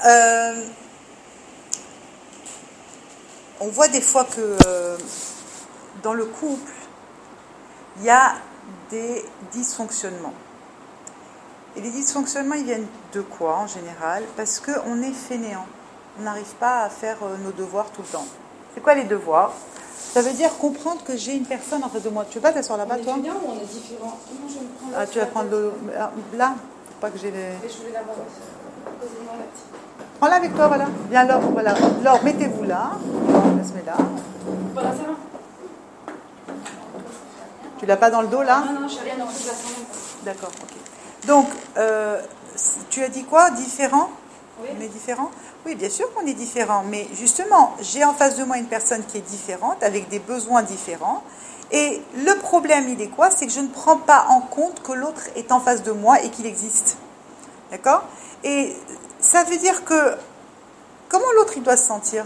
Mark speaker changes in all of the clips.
Speaker 1: Euh, on voit des fois que dans le couple, il y a des dysfonctionnements. Et les dysfonctionnements, ils viennent de quoi en général? Parce qu'on est fainéant. On n'arrive pas à faire nos devoirs tout le temps. C'est quoi les devoirs? Ça veut dire comprendre que j'ai une personne en face de moi. Tu veux pas t'asseoir là-bas, toi?
Speaker 2: On est fainéant ou on est différent? Non, je vais me prendre
Speaker 1: Ah, tu vas prendre le... Là, faut pas que j'ai les...
Speaker 2: Et je vais l'avoir aussi. Posez-moi la petite.
Speaker 1: Prends-la avec toi, voilà. Viens, Laure, voilà. Laure, mettez-vous là. On se met là.
Speaker 2: Voilà, ça va.
Speaker 1: Tu l'as pas dans le dos, là?
Speaker 2: Non, je n'ai rien dans toute la semaine.
Speaker 1: D'accord, ok. Donc, tu as dit quoi? Différent?
Speaker 2: Oui.
Speaker 1: On est différent? Oui, bien sûr qu'on est différent, mais justement, j'ai en face de moi une personne qui est différente, avec des besoins différents, et le problème, il est quoi? C'est que je ne prends pas en compte que l'autre est en face de moi et qu'il existe. D'accord? Et ça veut dire que, comment l'autre, il doit se sentir?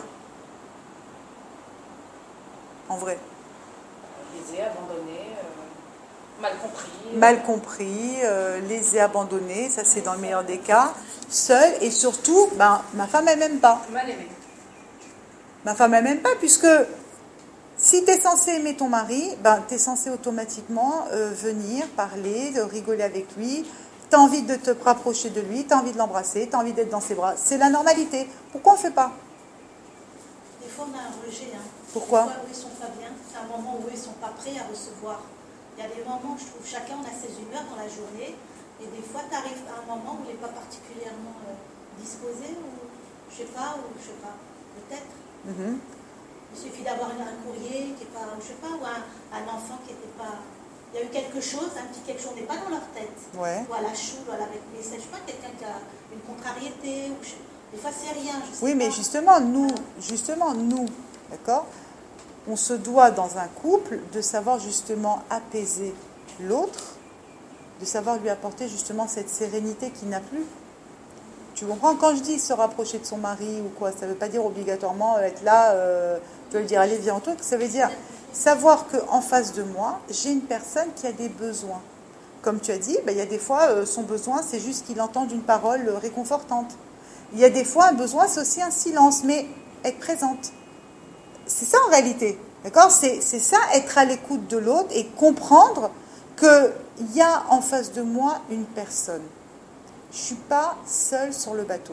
Speaker 1: En vrai.
Speaker 2: Lésé, abandonné, mal compris.
Speaker 1: Mal compris, lésé, abandonné, ça c'est dans le meilleur des cas, seul, et surtout, ma femme elle m'aime pas.
Speaker 2: Mal aimé.
Speaker 1: Ma femme elle m'aime pas, puisque si tu es censé aimer ton mari, tu es censé automatiquement venir, parler, rigoler avec lui, tu as envie de te rapprocher de lui, tu as envie de l'embrasser, tu as envie d'être dans ses bras. C'est la normalité. Pourquoi on ne fait pas?
Speaker 3: Des fois, on a un rejet.
Speaker 1: Pourquoi?
Speaker 3: Des fois, où ils ne sont pas bien. C'est un moment où ils ne sont pas prêts à recevoir. Il y a des moments où je trouve chacun a ses humeurs dans la journée. Et des fois, tu arrives à un moment où il n'est pas particulièrement disposé, ou je sais pas, peut-être. Il suffit d'avoir un courrier qui n'est pas, je sais pas, ou un enfant qui n'était pas. Il y a eu quelque chose, un petit quelque chose n'est pas dans leur tête.
Speaker 1: Ouais.
Speaker 3: Ou à la choule, ou à la je sais pas, quelqu'un qui a une contrariété, ou des fois c'est rien. Je sais
Speaker 1: Oui, mais
Speaker 3: pas.
Speaker 1: justement, nous, d'accord, on se doit dans un couple de savoir justement apaiser l'autre, de savoir lui apporter justement cette sérénité qu'il n'a plus. Tu comprends? Quand je dis se rapprocher de son mari ou quoi, ça ne veut pas dire obligatoirement être là, tu vas lui dire allez viens en truc, ça veut dire savoir qu'en face de moi, j'ai une personne qui a des besoins. Comme tu as dit, il y a des fois, son besoin, c'est juste qu'il entende une parole réconfortante. Il y a des fois, un besoin, c'est aussi un silence, mais être présente. C'est ça en réalité, d'accord? C'est ça, être à l'écoute de l'autre et comprendre qu'il y a en face de moi une personne. Je ne suis pas seule sur le bateau.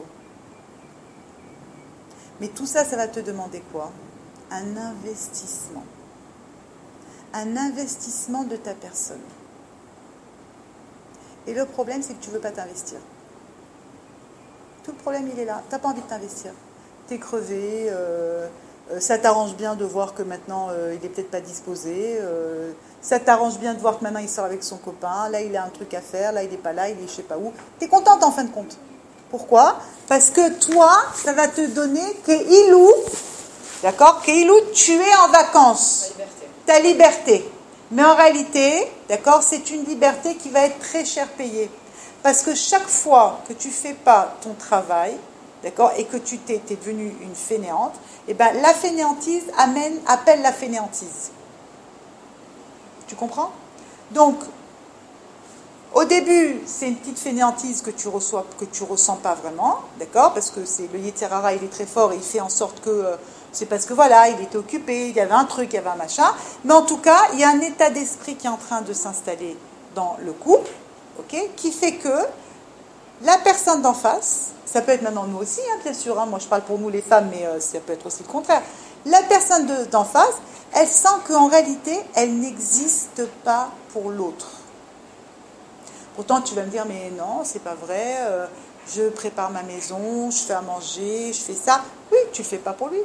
Speaker 1: Mais tout ça, ça va te demander quoi? Un investissement. Un investissement de ta personne. Et le problème, c'est que tu ne veux pas t'investir. Tout le problème, il est là. Tu n'as pas envie de t'investir. Tu es crevé, ça t'arrange bien de voir que maintenant, il n'est peut-être pas disposé. Ça t'arrange bien de voir que maintenant, il sort avec son copain. Là, il a un truc à faire. Là, il n'est pas là. Il est je ne sais pas où. Tu es contente en fin de compte. Pourquoi? Parce que toi, ça va te donner Keilou, d'accord? Keilou, tu es en vacances. Ta liberté. Mais en réalité, d'accord, c'est une liberté qui va être très cher payée. Parce que chaque fois que tu ne fais pas ton travail, d'accord, et que tu t'es devenue une fainéante, la fainéantise appelle la fainéantise. Tu comprends? Donc, au début, c'est une petite fainéantise que tu ressens pas vraiment, d'accord, parce que c'est le Yetzer Hara, il est très fort et il fait en sorte que c'est parce que voilà, il était occupé, il y avait un truc, il y avait un machin. Mais en tout cas, il y a un état d'esprit qui est en train de s'installer dans le couple, ok, qui fait que la personne d'en face, ça peut être maintenant nous aussi, bien sûr, moi je parle pour nous les femmes, mais ça peut être aussi le contraire. La personne d'en face, elle sent qu'en réalité, elle n'existe pas pour l'autre. Pourtant, tu vas me dire, mais non, c'est pas vrai, je prépare ma maison, je fais à manger, je fais ça. Oui, tu le fais pas pour lui.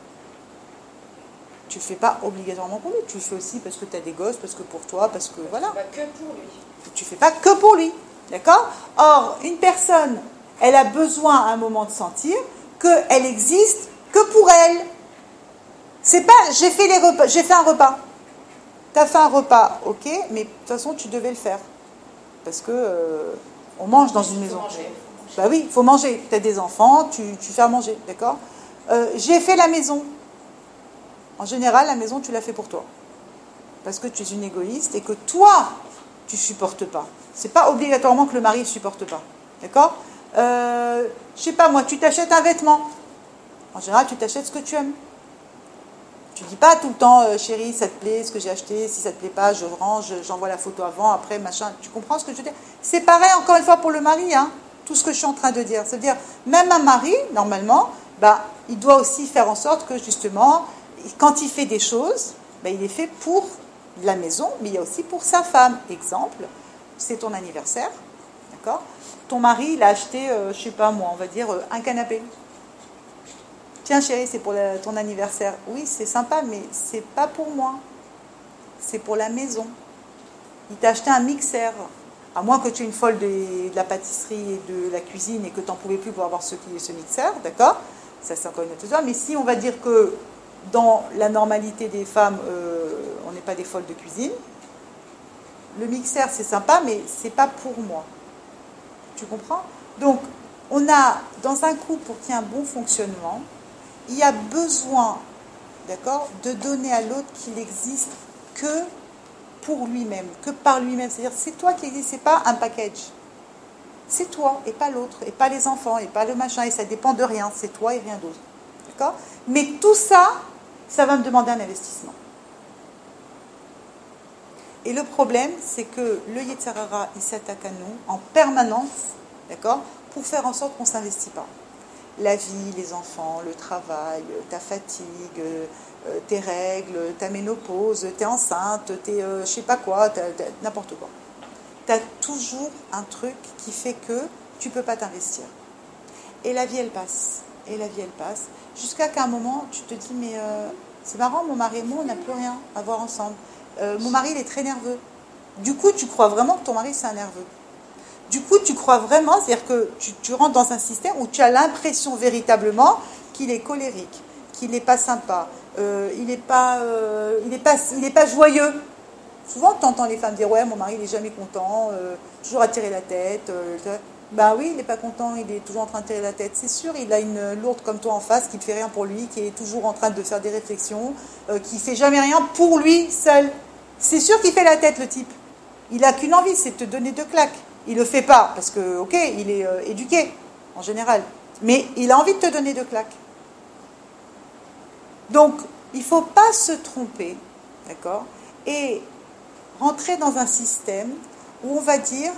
Speaker 1: Tu le fais pas obligatoirement pour lui. Tu le fais aussi parce que tu as des gosses, parce que pour toi, parce que voilà.
Speaker 2: Pas que pour lui.
Speaker 1: Tu fais pas que pour lui. D'accord? Or, une personne, elle a besoin à un moment de sentir qu'elle existe que pour elle. C'est pas, j'ai fait un repas. Tu as fait un repas, ok, mais de toute façon, tu devais le faire. Parce que on mange dans une maison. Bah oui, il faut manger. Tu as des enfants, tu fais à manger, d'accord? J'ai fait la maison. En général, la maison, tu l'as fait pour toi. Parce que tu es une égoïste et que toi, tu ne supportes pas. C'est pas obligatoirement que le mari ne supporte pas. D'accord? Je sais pas moi, tu t'achètes un vêtement. En général, tu t'achètes ce que tu aimes. Tu dis pas tout le temps, chérie, ça te plaît, ce que j'ai acheté, si ça te plaît pas, je range, j'envoie la photo avant, après, machin. Tu comprends ce que je veux dire? C'est pareil, encore une fois, pour le mari, hein, tout ce que je suis en train de dire. C'est-à-dire, même un mari, normalement, il doit aussi faire en sorte que, justement, quand il fait des choses, il est fait pour la maison, mais il y a aussi pour sa femme. Exemple, c'est ton anniversaire, d'accord? Ton mari, il a acheté, je sais pas moi, on va dire, un canapé. Tiens chérie, c'est pour ton anniversaire. Oui, c'est sympa, mais c'est pas pour moi. C'est pour la maison. Il t'a acheté un mixeur. À moins que tu aies une folle de la pâtisserie et de la cuisine et que tu n'en pouvais plus pour avoir ce mixeur, d'accord? Ça, c'est encore une autre histoire. Mais si on va dire que dans la normalité des femmes, on n'est pas des folles de cuisine, le mixeur, c'est sympa, mais c'est pas pour moi. Tu comprends? Donc, on a, dans un couple, pour qu'il y ait un bon fonctionnement, il y a besoin, d'accord, de donner à l'autre qu'il existe que pour lui-même, que par lui-même. C'est-à-dire, c'est toi qui existe, c'est pas un package. C'est toi et pas l'autre, et pas les enfants, et pas le machin, et ça dépend de rien. C'est toi et rien d'autre. D'accord? Mais tout ça, ça va me demander un investissement. Et le problème, c'est que le Yetzer Hara, il s'attaque à nous en permanence, d'accord, pour faire en sorte qu'on ne s'investit pas. La vie, les enfants, le travail, ta fatigue, tes règles, ta ménopause, t'es enceinte, t'es je sais pas quoi, n'importe quoi. T'as toujours un truc qui fait que tu peux pas t'investir. Et la vie, elle passe. Et la vie, elle passe. Jusqu'à qu'à un moment, tu te dis, mais c'est marrant, mon mari et moi, on n'a plus rien à voir ensemble. Mon mari, il est très nerveux. Du coup, tu crois vraiment que ton mari, c'est un nerveux. Du coup, tu crois vraiment, c'est-à-dire que tu rentres dans un système où tu as l'impression véritablement qu'il est colérique, qu'il n'est pas sympa, il n'est pas joyeux. Souvent, tu entends les femmes dire « Ouais, mon mari, il n'est jamais content, toujours à tirer la tête. » Ben oui, il n'est pas content, il est toujours en train de tirer la tête. C'est sûr, il a une lourde comme toi en face qui ne fait rien pour lui, qui est toujours en train de faire des réflexions, qui ne fait jamais rien pour lui seul. C'est sûr qu'il fait la tête, le type. Il n'a qu'une envie, c'est de te donner 2 claques. Il ne le fait pas, parce que, ok, il est éduqué, en général. Mais il a envie de te donner 2 claques. Donc, il ne faut pas se tromper, d'accord? Et rentrer dans un système où on va dire,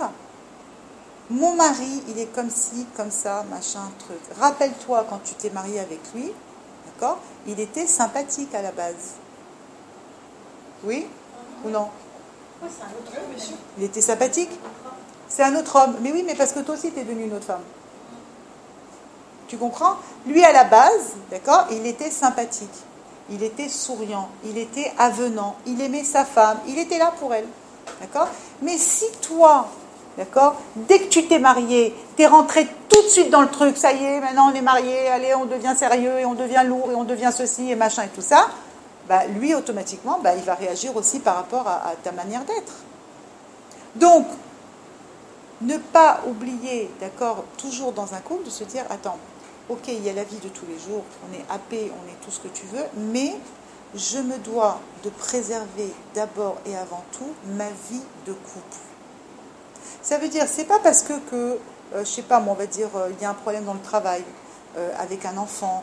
Speaker 1: mon mari, il est comme ci, comme ça, machin, truc. Rappelle-toi, quand tu t'es marié avec lui, d'accord? Il était sympathique à la base. Oui ou non?
Speaker 3: Oui, c'est un autre homme, monsieur.
Speaker 1: Il était sympathique? C'est un autre homme. Mais oui, mais parce que toi aussi, tu es devenue une autre femme. Tu comprends? Lui, à la base, d'accord, il était sympathique. Il était souriant. Il était avenant. Il aimait sa femme. Il était là pour elle. D'accord? Mais si toi, d'accord, dès que tu t'es marié, tu es rentré tout de suite dans le truc, ça y est, maintenant on est marié, allez, on devient sérieux, et on devient lourd, et on devient ceci, et machin, et tout ça, lui, automatiquement, il va réagir aussi par rapport à ta manière d'être. Donc, ne pas oublier, d'accord, toujours dans un couple, de se dire, attends, ok, il y a la vie de tous les jours, on est happé, on est tout ce que tu veux, mais je me dois de préserver d'abord et avant tout ma vie de couple. Ça veut dire, c'est pas parce que je sais pas, moi, on va dire, il y a un problème dans le travail, avec un enfant,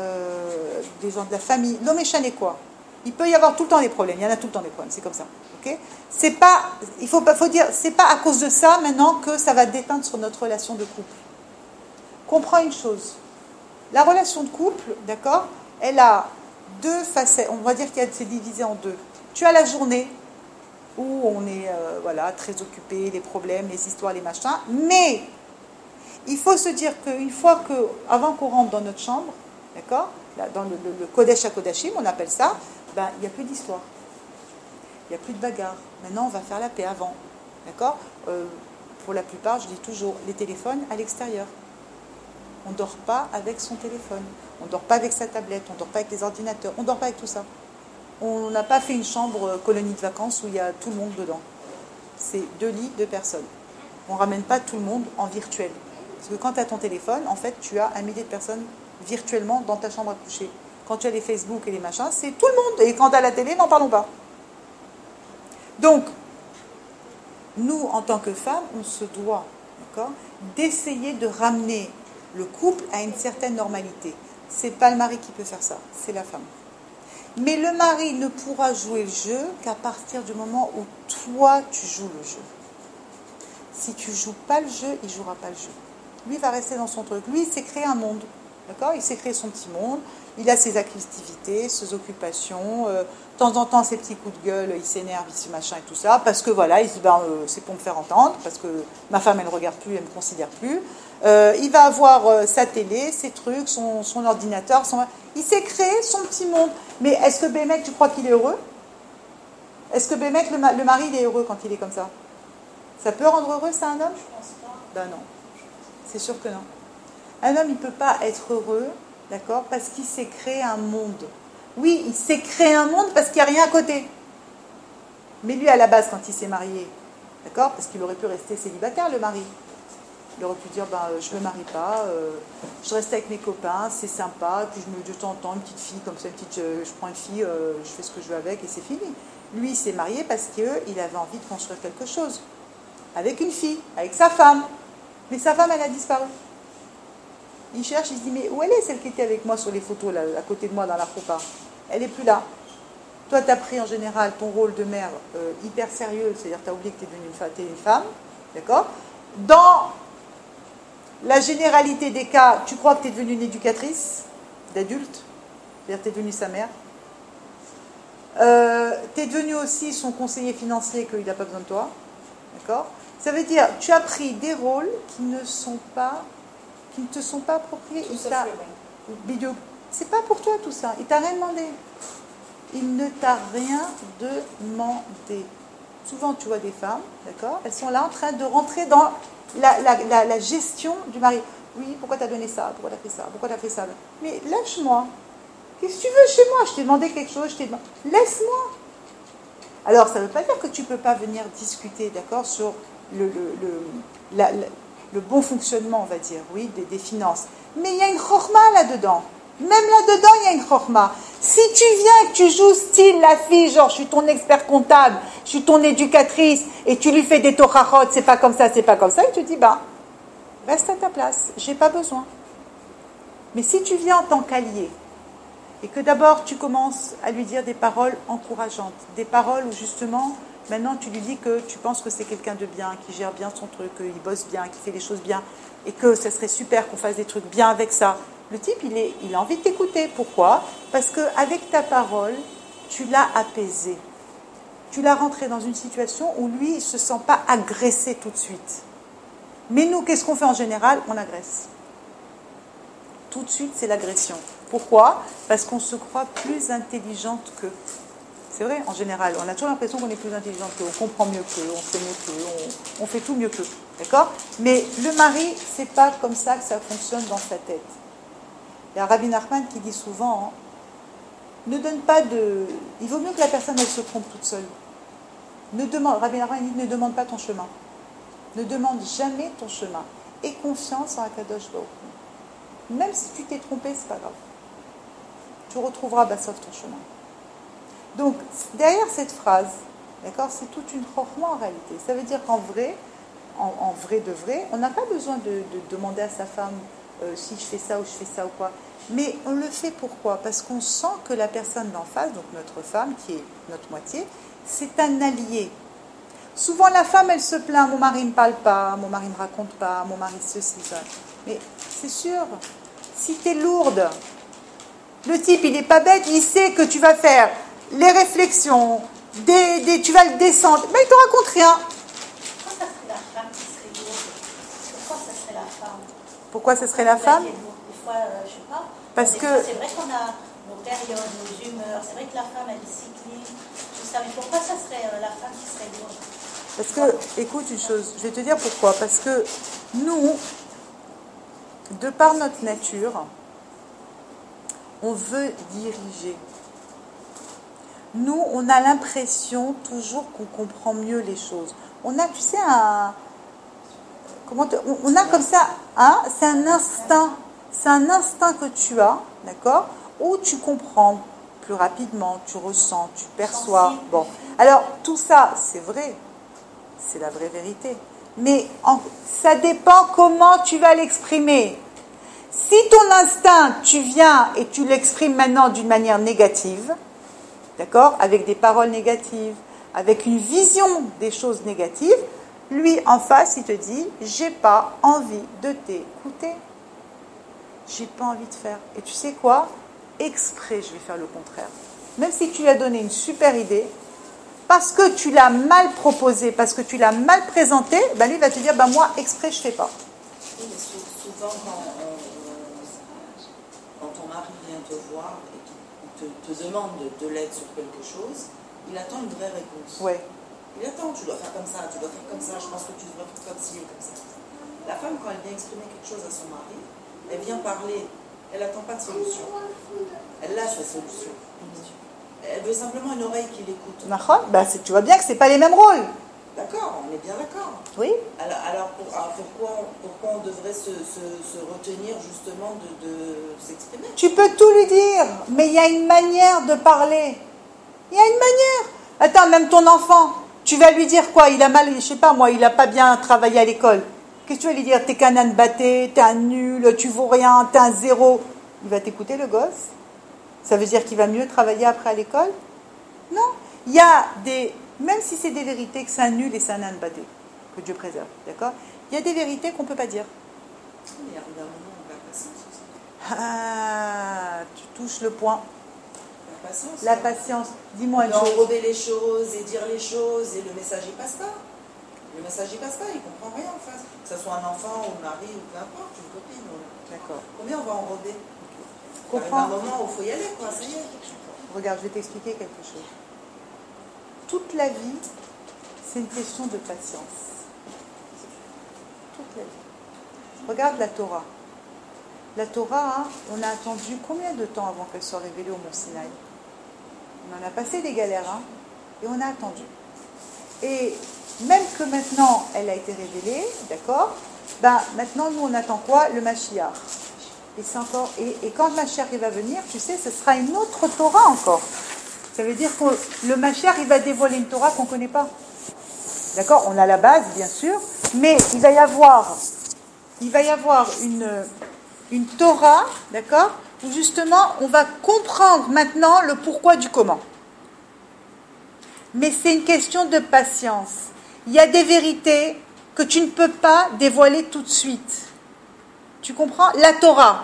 Speaker 1: des gens de la famille, non mais chané quoi. Il peut y avoir tout le temps des problèmes, il y en a tout le temps des problèmes, c'est comme ça. Okay, c'est pas, faut dire, c'est pas à cause de ça maintenant que ça va déteindre sur notre relation de couple. Comprends une chose, la relation de couple, d'accord, elle a 2 facettes, on va dire qu'elle s'est divisée en 2. Tu as la journée où on est très occupé, les problèmes, les histoires, les machins, mais il faut se dire qu'une fois que, avant qu'on rentre dans notre chambre, d'accord, dans le Kodesh HaKodashim, on appelle ça, il n'y a plus d'histoire. Il n'y a plus de bagarre. Maintenant, on va faire la paix avant. D'accord? Pour la plupart, je dis toujours, les téléphones à l'extérieur. On ne dort pas avec son téléphone. On ne dort pas avec sa tablette. On ne dort pas avec les ordinateurs. On ne dort pas avec tout ça. On n'a pas fait une chambre colonie de vacances où il y a tout le monde dedans. C'est 2 lits, 2 personnes. On ne ramène pas tout le monde en virtuel. Parce que quand tu as ton téléphone, en fait, tu as 1 millier de personnes virtuellement dans ta chambre à coucher. Quand tu as les Facebook et les machins, c'est tout le monde. Et quand tu as la télé, n'en parlons pas. Donc, nous, en tant que femmes, on se doit, d'accord, d'essayer de ramener le couple à une certaine normalité. C'est pas le mari qui peut faire ça, c'est la femme. Mais le mari ne pourra jouer le jeu qu'à partir du moment où toi tu joues le jeu. Si tu joues pas le jeu, il jouera pas le jeu. Lui va rester dans son truc. Lui, il s'est créé un monde, d'accord? Il s'est créé son petit monde. Il a ses activités, ses occupations. De temps en temps, ses petits coups de gueule, il s'énerve, il se machin et tout ça, parce que voilà, il se dit c'est pour me faire entendre, parce que ma femme elle ne regarde plus, elle me considère plus. Il va avoir sa télé, ses trucs, son ordinateur. Il s'est créé son petit monde. Mais est-ce que Bémec, tu crois qu'il est heureux? Est-ce que Bémec, le mari, il est heureux quand il est comme ça? Ça peut rendre heureux, ça, un homme?
Speaker 3: Je pense pas.
Speaker 1: Ben non, c'est sûr que non. Un homme, il ne peut pas être heureux, d'accord, parce qu'il s'est créé un monde. Oui, il s'est créé un monde parce qu'il n'y a rien à côté. Mais lui, à la base, quand il s'est marié, d'accord, parce qu'il aurait pu rester célibataire, le mari. Il aurait pu dire, je ne me marie pas, je reste avec mes copains, c'est sympa, puis je me de temps en temps une petite fille, comme ça, je prends une fille, je fais ce que je veux avec et c'est fini. Lui, il s'est marié parce qu'il avait envie de construire quelque chose. Avec une fille, avec sa femme. Mais sa femme, elle a disparu. Il cherche, il se dit, mais où elle est, celle qui était avec moi sur les photos, là, à côté de moi dans la roupa? Elle n'est plus là. Toi, tu as pris en général ton rôle de mère hyper sérieux, c'est-à-dire que tu as oublié que tu es devenue une femme, d'accord? Dans la généralité des cas, tu crois que tu es devenue une éducatrice d'adulte, c'est-à-dire que tu es devenue sa mère. Tu es devenu aussi son conseiller financier, qu'il n'a pas besoin de toi, d'accord? Ça veut dire, tu as pris des rôles qui ne te sont pas appropriés. Bidou, c'est pas pour toi tout ça. Il t'a rien demandé. Il ne t'a rien demandé. Souvent, tu vois des femmes, d'accord? Elles sont là en train de rentrer dans la gestion du mari. Oui, pourquoi t'as donné ça? Pourquoi t'as fait ça? Pourquoi t'as fait ça? Mais lâche-moi. Qu'est-ce que tu veux chez moi? Je t'ai demandé quelque chose, laisse-moi. Alors, ça ne veut pas dire que tu ne peux pas venir discuter, d'accord, sur le bon fonctionnement, on va dire, oui, des finances. Mais il y a une chorma là-dedans. Même là-dedans, il y a une chorma. Si tu viens et que tu joues style la fille, genre je suis ton expert comptable, je suis ton éducatrice, et tu lui fais des torachot, c'est pas comme ça, il te dit, reste à ta place, j'ai pas besoin. Mais si tu viens en tant qu'allié, et que d'abord tu commences à lui dire des paroles encourageantes, des paroles où justement, maintenant tu lui dis que tu penses que c'est quelqu'un de bien, qui gère bien son truc, qu'il bosse bien, qui fait les choses bien, et que ça serait super qu'on fasse des trucs bien avec ça. Le type, il a envie de t'écouter. Pourquoi? Parce qu'avec ta parole, tu l'as apaisé. Tu l'as rentré dans une situation où lui, il ne se sent pas agressé tout de suite. Mais nous, qu'est-ce qu'on fait en général? On agresse. Tout de suite, c'est l'agression. Pourquoi? Parce qu'on se croit plus intelligente qu'eux. C'est vrai, en général, on a toujours l'impression qu'on est plus intelligente qu'eux, on comprend mieux qu'eux, on sait mieux qu'eux, on fait tout mieux qu'eux. D'accord? Mais le mari, c'est pas comme ça que ça fonctionne dans sa tête. Il y a Rabbi Nachman qui dit souvent, ne donne pas de... Il vaut mieux que la personne, elle se trompe toute seule. Rabbi Nachman dit, ne demande pas ton chemin. Ne demande jamais ton chemin. Aie confiance en Akadosh Baruch Hu. Même si tu t'es trompé, c'est pas grave. Tu retrouveras Bassov ton chemin. Donc, derrière cette phrase, d'accord, c'est toute une chorma en réalité. Ça veut dire qu'en vrai, en vrai de vrai, on n'a pas besoin de demander à sa femme si je fais ça ou je fais ça ou quoi. Mais on le fait pourquoi? Parce qu'on sent que la personne d'en face, donc notre femme, qui est notre moitié, c'est un allié. Souvent, la femme, elle se plaint, mon mari ne me parle pas, mon mari ne me raconte pas, mon mari ceci, ça. Mais c'est sûr, si tu es lourde, le type, il n'est pas bête, il sait que tu vas faire les réflexions, tu vas le descendre, mais il ne te raconte rien.
Speaker 3: Pourquoi ça serait la femme qui serait lourde? Pourquoi ça serait la femme?
Speaker 1: Pourquoi ce serait la femme?
Speaker 3: Des fois, je sais pas.
Speaker 1: Parce
Speaker 3: des
Speaker 1: que...
Speaker 3: fois, c'est vrai qu'on a nos périodes, nos humeurs. C'est vrai que la femme, elle est cyclique. Tout ça. Mais pourquoi ça serait la femme qui serait lourde?
Speaker 1: Parce que, écoute une chose, je vais te dire pourquoi. Parce que nous, de par notre nature, on veut diriger. Nous, on a l'impression toujours qu'on comprend mieux les choses. On a, tu sais, on a comme ça, c'est un instinct que tu as, d'accord, où tu comprends plus rapidement, tu ressens, tu perçois. Bon, alors tout ça, c'est vrai, c'est la vraie vérité. Mais ça dépend comment tu vas l'exprimer. Si ton instinct, tu viens et tu l'exprimes maintenant d'une manière négative, d'accord, avec des paroles négatives, avec une vision des choses négatives, lui en face, il te dit, j'ai pas envie de t'écouter. J'ai pas envie de faire. Et tu sais quoi? Exprès, je vais faire le contraire. Même si tu lui as donné une super idée, parce que tu l'as mal proposé, parce que tu l'as mal présenté, ben lui va te dire, ben moi, exprès, je fais pas.
Speaker 4: Oui, mais souvent, quand ton mari vient te voir et qu'il te demande de l'aide sur quelque chose, il attend une vraie réponse.
Speaker 1: Ouais.
Speaker 4: Il attend, tu dois faire comme ça, tu dois faire comme ça, je pense que tu devrais faire comme ci et comme ça. La femme, quand elle vient exprimer quelque chose à son mari, elle vient parler, elle n'attend pas de solution. Elle a sa solution. Elle veut simplement une oreille qui l'écoute.
Speaker 1: Ben, tu vois bien que ce n'est pas les mêmes rôles.
Speaker 4: D'accord, on est bien d'accord.
Speaker 1: Oui.
Speaker 4: Alors pourquoi on devrait se retenir justement de s'exprimer?
Speaker 1: Tu peux tout lui dire, mais il y a une manière de parler. Il y a une manière. Attends, même ton enfant, tu vas lui dire quoi? Il a mal, je sais pas moi, il n'a pas bien travaillé à l'école. Qu'est-ce que tu vas lui dire? T'es qu'un âne batté, t'es un nul, tu vaux rien, t'es un zéro. Il va t'écouter le gosse? Ça veut dire qu'il va mieux travailler après à l'école? Non. Il y a des... Même si c'est des vérités que c'est un nul et c'est un âne batté, que Dieu préserve, d'accord? Il y a des vérités qu'on ne peut pas dire.
Speaker 4: Il y a un moment où la patience aussi.
Speaker 1: Ah, tu touches le point.
Speaker 4: La patience.
Speaker 1: La patience. Dis-moi une
Speaker 4: chose.
Speaker 1: chose.
Speaker 4: Enrober les choses et dire les choses et le message il passe pas. Le message il passe pas, il comprend rien en face. Que ce soit un enfant ou un mari ou peu importe, une copine.
Speaker 1: D'accord.
Speaker 4: Combien on va enrober? Il y a un moment où il faut y aller, quoi, ça y est.
Speaker 1: Regarde, je vais t'expliquer quelque chose. Toute la vie, c'est une question de patience. Toute la vie. Regarde la Torah. La Torah, hein, on a attendu combien de temps avant qu'elle soit révélée au Mont Sinaï? On en a passé des galères, hein, et on a attendu. Et même que maintenant, elle a été révélée, d'accord, ben, maintenant, nous, on attend quoi? Le Mashiach. Et, c'est encore, et quand le Mashiach va venir, tu sais, ce sera une autre Torah encore. Ça veut dire que le Mashiach, il va dévoiler une Torah qu'on ne connaît pas. D'accord? On a la base, bien sûr, mais il va y avoir une Torah, d'accord, où justement, on va comprendre maintenant le pourquoi du comment. Mais c'est une question de patience. Il y a des vérités que tu ne peux pas dévoiler tout de suite. Tu comprends? La Torah,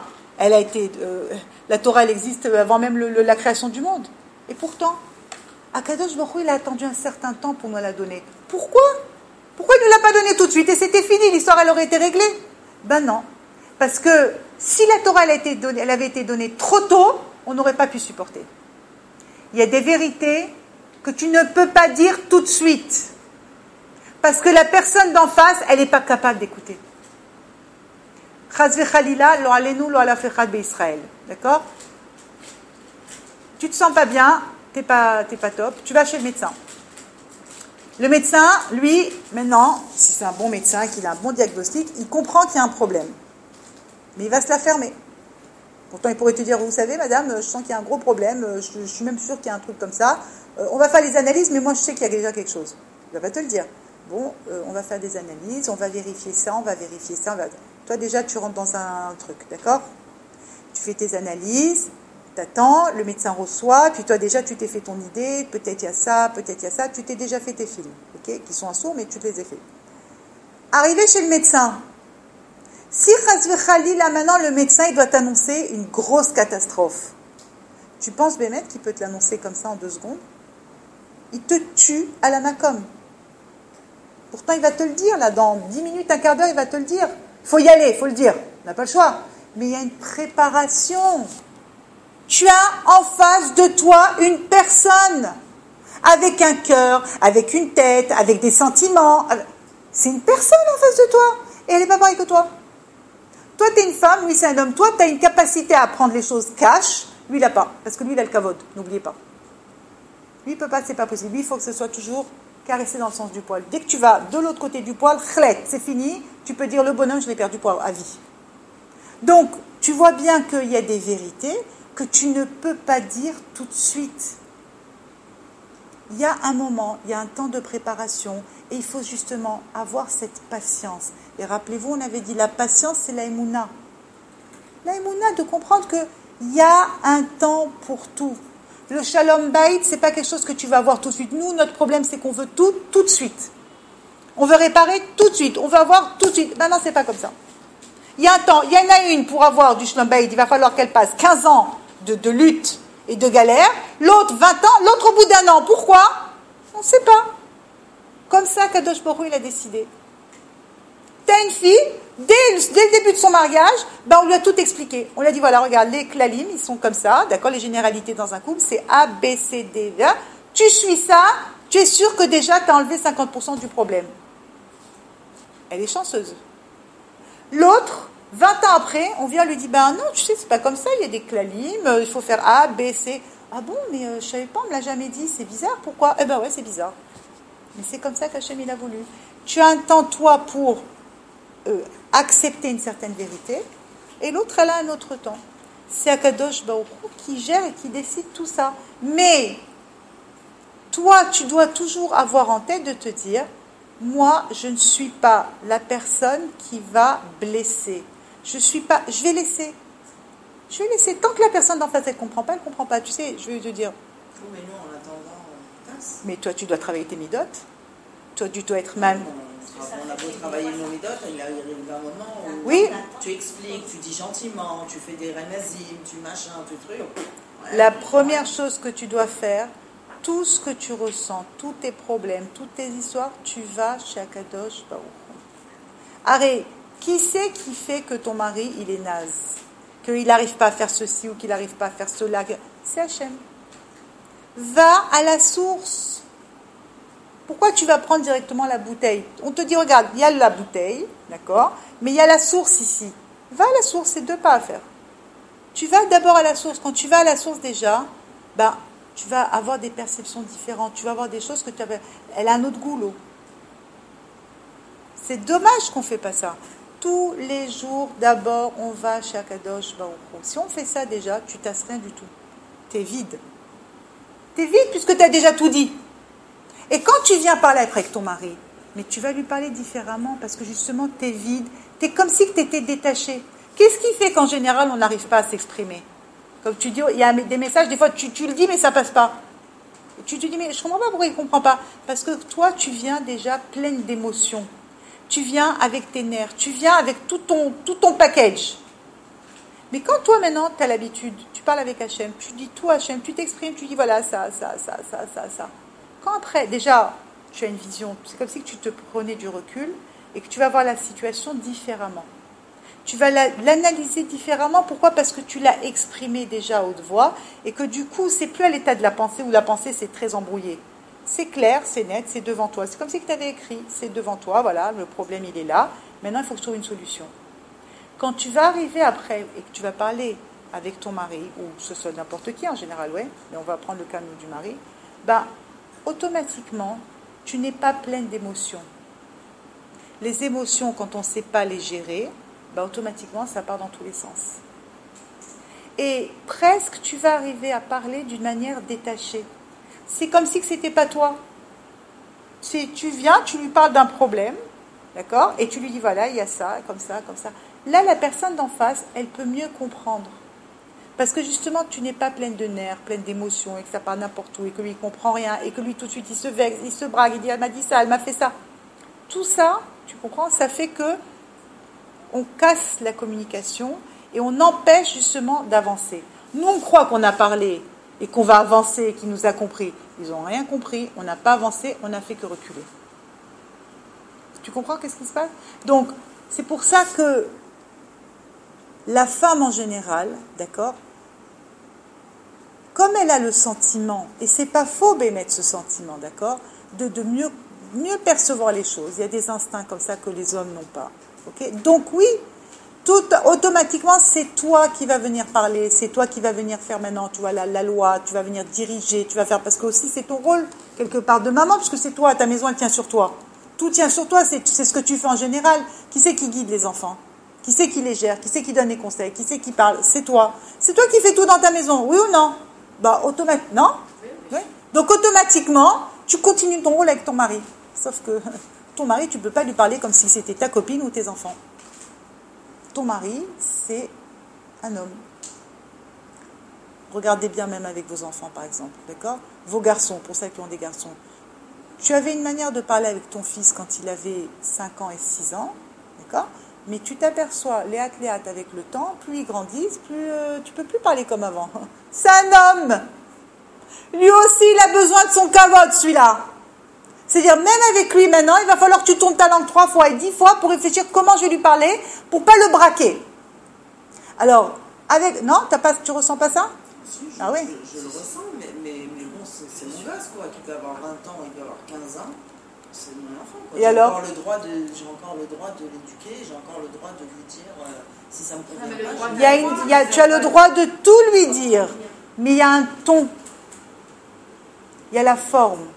Speaker 1: la Torah, elle existe avant même la création du monde. Et pourtant, Akadosh Baruch Hu, il a attendu un certain temps pour nous la donner. Pourquoi? Pourquoi il ne l'a pas donnée tout de suite? Et c'était fini, l'histoire, elle aurait été réglée. Ben non. Parce que si la Torah elle avait été donnée trop tôt, on n'aurait pas pu supporter. Il y a des vérités que tu ne peux pas dire tout de suite. Parce que la personne d'en face, elle n'est pas capable d'écouter. Chazve Khalila, lo alenu, lo ala fechad be'Israël. D'accord? Tu te sens pas bien, t'es pas top, tu vas chez le médecin. Le médecin, lui, maintenant, si c'est un bon médecin, qu'il a un bon diagnostic, il comprend qu'il y a un problème. Mais il va se la fermer. Pourtant, il pourrait te dire, vous savez, madame, je sens qu'il y a un gros problème, je suis même sûre qu'il y a un truc comme ça. On va faire les analyses, mais moi, je sais qu'il y a déjà quelque chose. Il va pas te le dire. Bon, on va faire des analyses, on va vérifier ça, on va vérifier ça. Toi, déjà, tu rentres dans un truc, d'accord? Tu fais tes analyses, t'attends, le médecin reçoit, puis toi, déjà, tu t'es fait ton idée, peut-être il y a ça, tu t'es déjà fait tes films, ok? Qui sont assourds, mais tu te les as fait. Arrivé chez le médecin, si Chazve Khalila, maintenant, le médecin, il doit t'annoncer une grosse catastrophe. Tu penses, Bémet, qu'il peut te l'annoncer comme ça en 2 secondes? Il te tue à la Macom. Pourtant, il va te le dire, là, dans 10 minutes, un quart d'heure, il va te le dire. Il faut y aller, il faut le dire. On n'a pas le choix. Mais il y a une préparation. Tu as en face de toi une personne avec un cœur, avec une tête, avec des sentiments. C'est une personne en face de toi. Et elle n'est pas pareille que toi. Toi, tu es une femme, lui, c'est un homme. Toi, tu as une capacité à prendre les choses cash. Lui, il n'a pas. Parce que lui, il a le kavod. N'oubliez pas. Lui, il ne peut pas, c'est pas possible. Lui, il faut que ce soit toujours caressé dans le sens du poil. Dès que tu vas de l'autre côté du poil, khlet, c'est fini. Tu peux dire, le bonhomme, je l'ai perdu pour à vie. Donc, tu vois bien qu'il y a des vérités que tu ne peux pas dire tout de suite. il y a un moment, il y a un temps de préparation et il faut justement avoir cette patience. Et rappelez-vous, on avait dit la patience, c'est la émouna. La émouna, de comprendre qu'il y a un temps pour tout. Le shalom bayit, ce n'est pas quelque chose que tu vas avoir tout de suite. Nous, notre problème, c'est qu'on veut tout de suite. On veut réparer tout de suite. On veut avoir tout de suite. Ben non, c'est pas comme ça. Il y a un temps, il y en a une pour avoir du shalom bayit, il va falloir qu'elle passe 15 ans de lutte et de galère. L'autre, 20 ans. L'autre, au bout d'un an. Pourquoi? On ne sait pas. Comme ça, Kadosh Baruch Hu, il a décidé. T'as une fille, dès le début de son mariage, ben on lui a tout expliqué. On lui a dit, voilà, regarde, les klalim, ils sont comme ça, d'accord, les généralités dans un couple, c'est A, B, C, D, V. Tu suis ça, tu es sûr que déjà, tu as enlevé 50% du problème. Elle est chanceuse. L'autre, 20 ans après, on vient lui dire, ben non, tu sais, c'est pas comme ça, il y a des klalim, il faut faire A, B, C. Ah bon, mais je savais pas, on me l'a jamais dit, c'est bizarre, pourquoi? Eh ben ouais, c'est bizarre. Mais c'est comme ça qu'Hachem, il a voulu. Tu as un temps, toi, pour accepter une certaine vérité, et l'autre, elle a un autre temps. C'est Akadosh Baruch Hu qui gère et qui décide tout ça. Mais, toi, tu dois toujours avoir en tête de te dire, moi, je ne suis pas la personne qui va blesser. Je vais laisser. Je vais laisser. Tant que la personne d'en face, elle ne comprend pas, elle ne comprend pas. Tu sais, je vais te dire.
Speaker 4: Oui, mais nous, en attendant, on passe.
Speaker 1: Mais toi, tu dois travailler tes midotes. Toi, tu dois être même.
Speaker 4: On a beau travailler nos midotes, il arrive un moment où
Speaker 1: oui.
Speaker 4: Tu expliques, tu dis gentiment, tu fais des renazim, tu machin, tu trucs. Ouais.
Speaker 1: La première chose que tu dois faire, tout ce que tu ressens, tous tes problèmes, toutes tes histoires, tu vas chez Akadosh Baruch Hu. Arrête, qui c'est qui fait que ton mari, il est naze? Qu'il n'arrive pas à faire ceci ou qu'il n'arrive pas à faire cela? C'est Hachem. Va à la source. Pourquoi tu vas prendre directement la bouteille? On te dit, regarde, il y a la bouteille, d'accord, mais il y a la source ici. Va à la source, c'est 2 pas à faire. Tu vas d'abord à la source. Quand tu vas à la source déjà, ben, tu vas avoir des perceptions différentes. Tu vas avoir des choses que tu avais. Elle a un autre goût, l'eau. C'est dommage qu'on ne fait pas ça. Tous les jours, d'abord, on va chez Akadosh Baruch Hu. Si on fait ça déjà, tu tasses rien du tout. Tu es vide. Tu es vide puisque tu as déjà tout dit. Et quand tu viens parler après avec ton mari, mais tu vas lui parler différemment parce que justement, tu es vide. Tu es comme si tu étais détaché. Qu'est-ce qui fait qu'en général, on n'arrive pas à s'exprimer? Comme tu dis, il y a des messages, des fois, tu le dis, mais ça passe pas. Et tu te dis, mais je ne comprends pas pourquoi il ne comprend pas. Parce que toi, tu viens déjà pleine d'émotions. Tu viens avec tes nerfs. Tu viens avec tout ton package. Mais quand toi, maintenant, tu as l'habitude, tu parles avec Hachem, tu dis tout à Hachem, tu t'exprimes, tu dis, voilà, ça. Quand après, déjà, tu as une vision, c'est comme si tu te prenais du recul et que tu vas voir la situation différemment. Tu vas l'analyser différemment. Pourquoi? Parce que tu l'as exprimé déjà à haute voix et que du coup, c'est plus à l'état de la pensée où la pensée, c'est très embrouillé. C'est clair, c'est net, c'est devant toi. C'est comme si tu avais écrit, c'est devant toi, voilà, le problème, il est là. Maintenant, il faut que tu trouves une solution. Quand tu vas arriver après et que tu vas parler avec ton mari, ou ce soit n'importe qui en général, ouais, mais on va prendre le cas du mari, ben, automatiquement, tu n'es pas pleine d'émotions. Les émotions, quand on ne sait pas les gérer, ben, automatiquement, ça part dans tous les sens. Et presque, tu vas arriver à parler d'une manière détachée. C'est comme si ce n'était pas toi. Tu viens, tu lui parles d'un problème, d'accord, et tu lui dis, voilà, il y a ça, comme ça, comme ça. Là, la personne d'en face, elle peut mieux comprendre. Parce que justement, tu n'es pas pleine de nerfs, pleine d'émotions, et que ça part n'importe où, et que lui, il ne comprend rien, et que lui, tout de suite, il se vexe, il se braque, il dit, elle m'a dit ça, elle m'a fait ça. Tout ça, tu comprends, ça fait que on casse la communication, et on empêche justement d'avancer. Nous, on croit qu'on a parlé, et qu'on va avancer, et qu'il nous a compris. Ils n'ont rien compris, on n'a pas avancé, on n'a fait que reculer. Tu comprends qu'est-ce qui se passe? Donc, c'est pour ça que la femme en général, d'accord, comme elle a le sentiment, et c'est pas faux d'émettre ce sentiment, d'accord, de mieux percevoir les choses. Il y a des instincts comme ça que les hommes n'ont pas. Okay? Donc oui, tout automatiquement, c'est toi qui vas venir parler, c'est toi qui vas venir faire maintenant, tu vois, la loi, tu vas venir diriger, tu vas faire, parce que aussi c'est ton rôle, quelque part, de maman, parce que c'est toi, ta maison, elle tient sur toi. Tout tient sur toi, c'est ce que tu fais en général. Qui c'est qui guide les enfants? Qui c'est qui les gère? Qui c'est qui donne les conseils? Qui c'est qui parle? C'est toi. C'est toi qui fais tout dans ta maison, oui ou non? Bah, automatiquement, non? Oui. Donc automatiquement, tu continues ton rôle avec ton mari. Sauf que ton mari, tu ne peux pas lui parler comme si c'était ta copine ou tes enfants. Ton mari, c'est un homme. Regardez bien même avec vos enfants, par exemple, d'accord ? Vos garçons, pour ceux qui ont des garçons. Tu avais une manière de parler avec ton fils quand il avait 5 ans et 6 ans, d'accord ? Mais tu t'aperçois, léat, avec le temps, plus ils grandissent, plus tu ne peux plus parler comme avant. C'est un homme. Lui aussi, il a besoin de son cavote, celui-là. C'est-à-dire, même avec lui maintenant, il va falloir que tu tournes ta langue 3 fois et 10 fois pour réfléchir comment je vais lui parler, pour ne pas le braquer. Alors, avec... Non, tu ressens pas ça ?
Speaker 4: Si,
Speaker 1: Ah oui.
Speaker 4: Je le ressens, mais bon, c'est mon gosse, quoi, qui peut avoir 20 ans, il peut avoir 15 ans. C'est mon enfant, quoi.
Speaker 1: Et alors ?
Speaker 4: J'ai encore le droit de l'éduquer, j'ai encore le droit de lui dire si ça me convient
Speaker 2: mais le droit
Speaker 4: pas.
Speaker 1: Tu as le droit de tout lui dire, mais il y a un ton. Il y a la forme.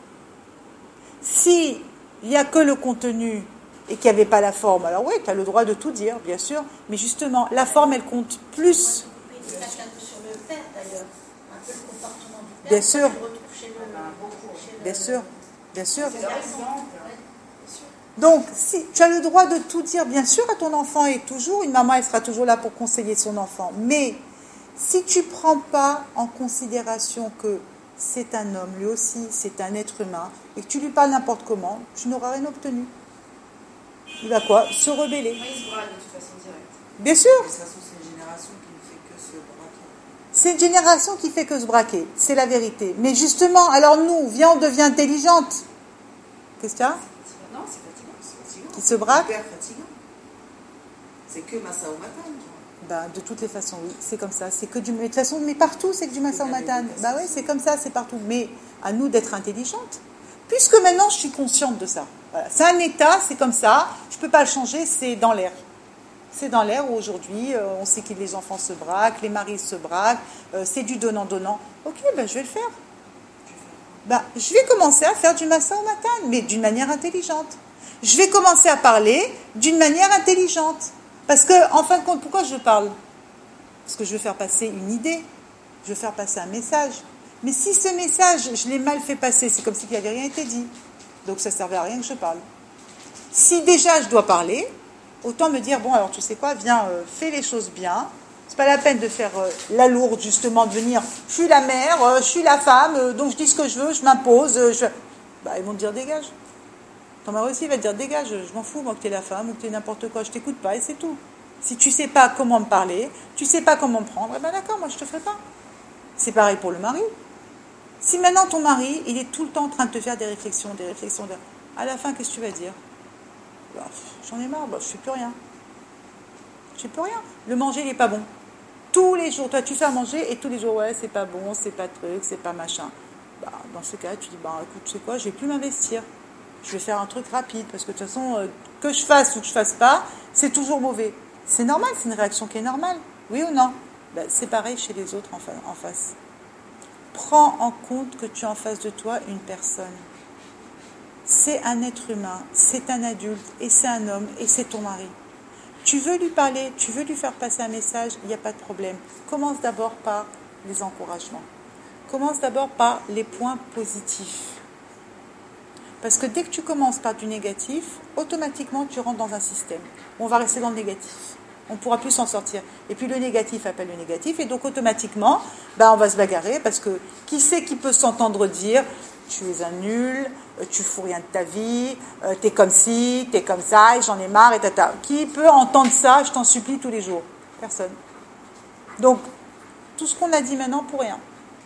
Speaker 1: Si il n'y a que le contenu et qu'il n'y avait pas la forme, alors oui, tu as le droit de tout dire, bien sûr, mais justement, la forme, elle compte plus.
Speaker 3: Il se cache un peu sur le père, d'ailleurs. Un peu le comportement du père.
Speaker 1: Bien sûr.
Speaker 3: Tu le retrouves chez le-
Speaker 1: Bien sûr, bien sûr.
Speaker 2: C'est leur exemple.
Speaker 1: Donc, si tu as le droit de tout dire, bien sûr, à ton enfant, et toujours, une maman, elle sera toujours là pour conseiller son enfant. Mais si tu ne prends pas en considération que c'est un homme, lui aussi, c'est un être humain, et que tu lui parles n'importe comment, tu n'auras rien obtenu. Il va quoi ? Se rebeller.
Speaker 2: Moi, il se braque de toute façon directe.
Speaker 1: Bien sûr,
Speaker 4: De toute façon, c'est une génération qui ne fait que se braquer.
Speaker 1: c'est une génération qui fait que se braquer, c'est la vérité. Mais justement, alors nous, viens, on devient intelligente. Qu'est-ce que tu as ?
Speaker 2: Non, c'est fatigant.
Speaker 4: C'est fatigant.
Speaker 1: Qui se braque ?
Speaker 4: Hyper fatigant. C'est que Massa ou Matan.
Speaker 1: Ben, de toutes les façons, oui, c'est comme ça. C'est que du... Mais de toute façon, mais partout, c'est que du massa au matin. Ben oui, c'est comme ça, c'est partout. Mais à nous d'être intelligentes. Puisque maintenant, je suis consciente de ça. Voilà. C'est un état, c'est comme ça. Je ne peux pas le changer, c'est dans l'air. C'est dans l'air où aujourd'hui, on sait que les enfants se braquent, les maris se braquent, c'est du donnant-donnant. Ok, ben je vais le faire. Ben, je vais commencer à faire du massa au matin, mais d'une manière intelligente. Je vais commencer à parler d'une manière intelligente. Parce que, en fin de compte, pourquoi je parle ? Parce que je veux faire passer une idée, je veux faire passer un message. Mais si ce message, je l'ai mal fait passer, c'est comme s'il n'y avait rien été dit. Donc ça ne servait à rien que je parle. Si déjà je dois parler, autant me dire, bon, alors tu sais quoi, viens, fais les choses bien. C'est pas la peine de faire la lourde, justement, de venir, je suis la mère, je suis la femme, donc je dis ce que je veux, je m'impose. Bah, ils vont te dire, dégage. Ton mari aussi va te dire, dégage, je m'en fous, moi, que tu es la femme ou que tu es n'importe quoi, je t'écoute pas et c'est tout. Si tu sais pas comment me parler, tu sais pas comment me prendre, eh ben d'accord, moi je te ferai pas. C'est pareil pour le mari. Si maintenant ton mari, il est tout le temps en train de te faire des réflexions, à la fin, qu'est-ce que tu vas dire ? Bah, j'en ai marre, bah, je fais plus rien. Je fais plus rien. Le manger, il est pas bon. Tous les jours, toi tu fais à manger et tous les jours, ouais, c'est pas bon, c'est pas truc, c'est pas machin. Bah, dans ce cas, tu dis, bah écoute, tu sais quoi, je vais plus m'investir. Je vais faire un truc rapide, parce que de toute façon, que je fasse ou que je fasse pas, c'est toujours mauvais. C'est normal, c'est une réaction qui est normale. Oui ou non ? Ben, c'est pareil chez les autres en face. Prends en compte que tu as en face de toi une personne. C'est un être humain, c'est un adulte, et c'est un homme, et c'est ton mari. Tu veux lui parler, tu veux lui faire passer un message, il n'y a pas de problème. Commence d'abord par les encouragements. Commence d'abord par les points positifs. Parce que dès que tu commences par du négatif, automatiquement tu rentres dans un système. On va rester dans le négatif. On ne pourra plus s'en sortir. Et puis le négatif appelle le négatif. Et donc automatiquement, on va se bagarrer. Parce que qui c'est qui peut s'entendre dire « Tu es un nul, tu fous rien de ta vie, t'es comme ci, t'es comme ça, et j'en ai marre, et tata. » Qui peut entendre ça, je t'en supplie, tous les jours ? Personne. Donc, tout ce qu'on a dit maintenant pour rien.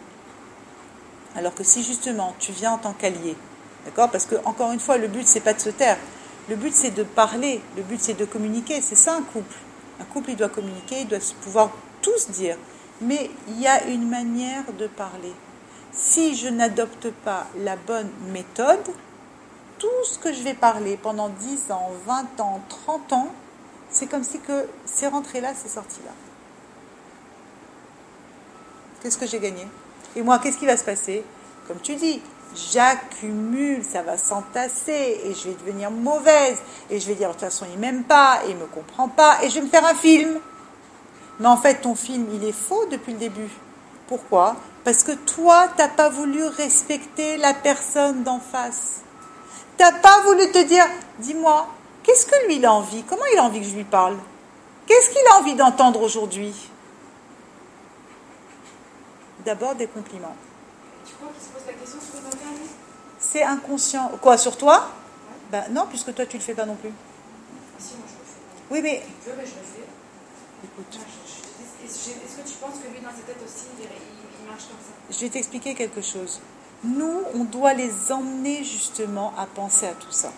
Speaker 1: Alors que si justement tu viens en tant qu'allié, d'accord ? Parce que, encore une fois, le but, c'est pas de se taire. Le but, c'est de parler. Le but, c'est de communiquer. C'est ça, un couple. Un couple, il doit communiquer, il doit pouvoir tout se dire. Mais il y a une manière de parler. Si je n'adopte pas la bonne méthode, tout ce que je vais parler pendant 10 ans, 20 ans, 30 ans, c'est comme si que c'est rentré là, c'est sorti là. Qu'est-ce que j'ai gagné ? Et moi, qu'est-ce qui va se passer ? Comme tu dis, j'accumule, ça va s'entasser et je vais devenir mauvaise et je vais dire de toute façon il m'aime pas et il me comprend pas et je vais me faire un film. Mais en fait ton film il est faux depuis le début Pourquoi? Parce que toi, tu n'as pas voulu respecter la personne d'en face. Tu n'as pas voulu te dire, dis-moi, qu'est-ce que lui il a envie? Comment il a envie que je lui parle? Qu'est-ce qu'il a envie d'entendre aujourd'hui? D'abord des compliments.
Speaker 2: Tu crois qu'il se pose la question sur le matin?
Speaker 1: C'est inconscient. Quoi, sur toi? Ben non, puisque toi tu le fais pas non plus.
Speaker 2: Si, moi je le fais.
Speaker 1: Oui, mais
Speaker 2: Je veux, mais je le fais.
Speaker 1: écoute,
Speaker 2: Est-ce que tu penses que lui, dans sa tête aussi, il marche comme ça?
Speaker 1: je vais t'expliquer quelque chose. Nous, on doit les emmener justement à penser à tout ça.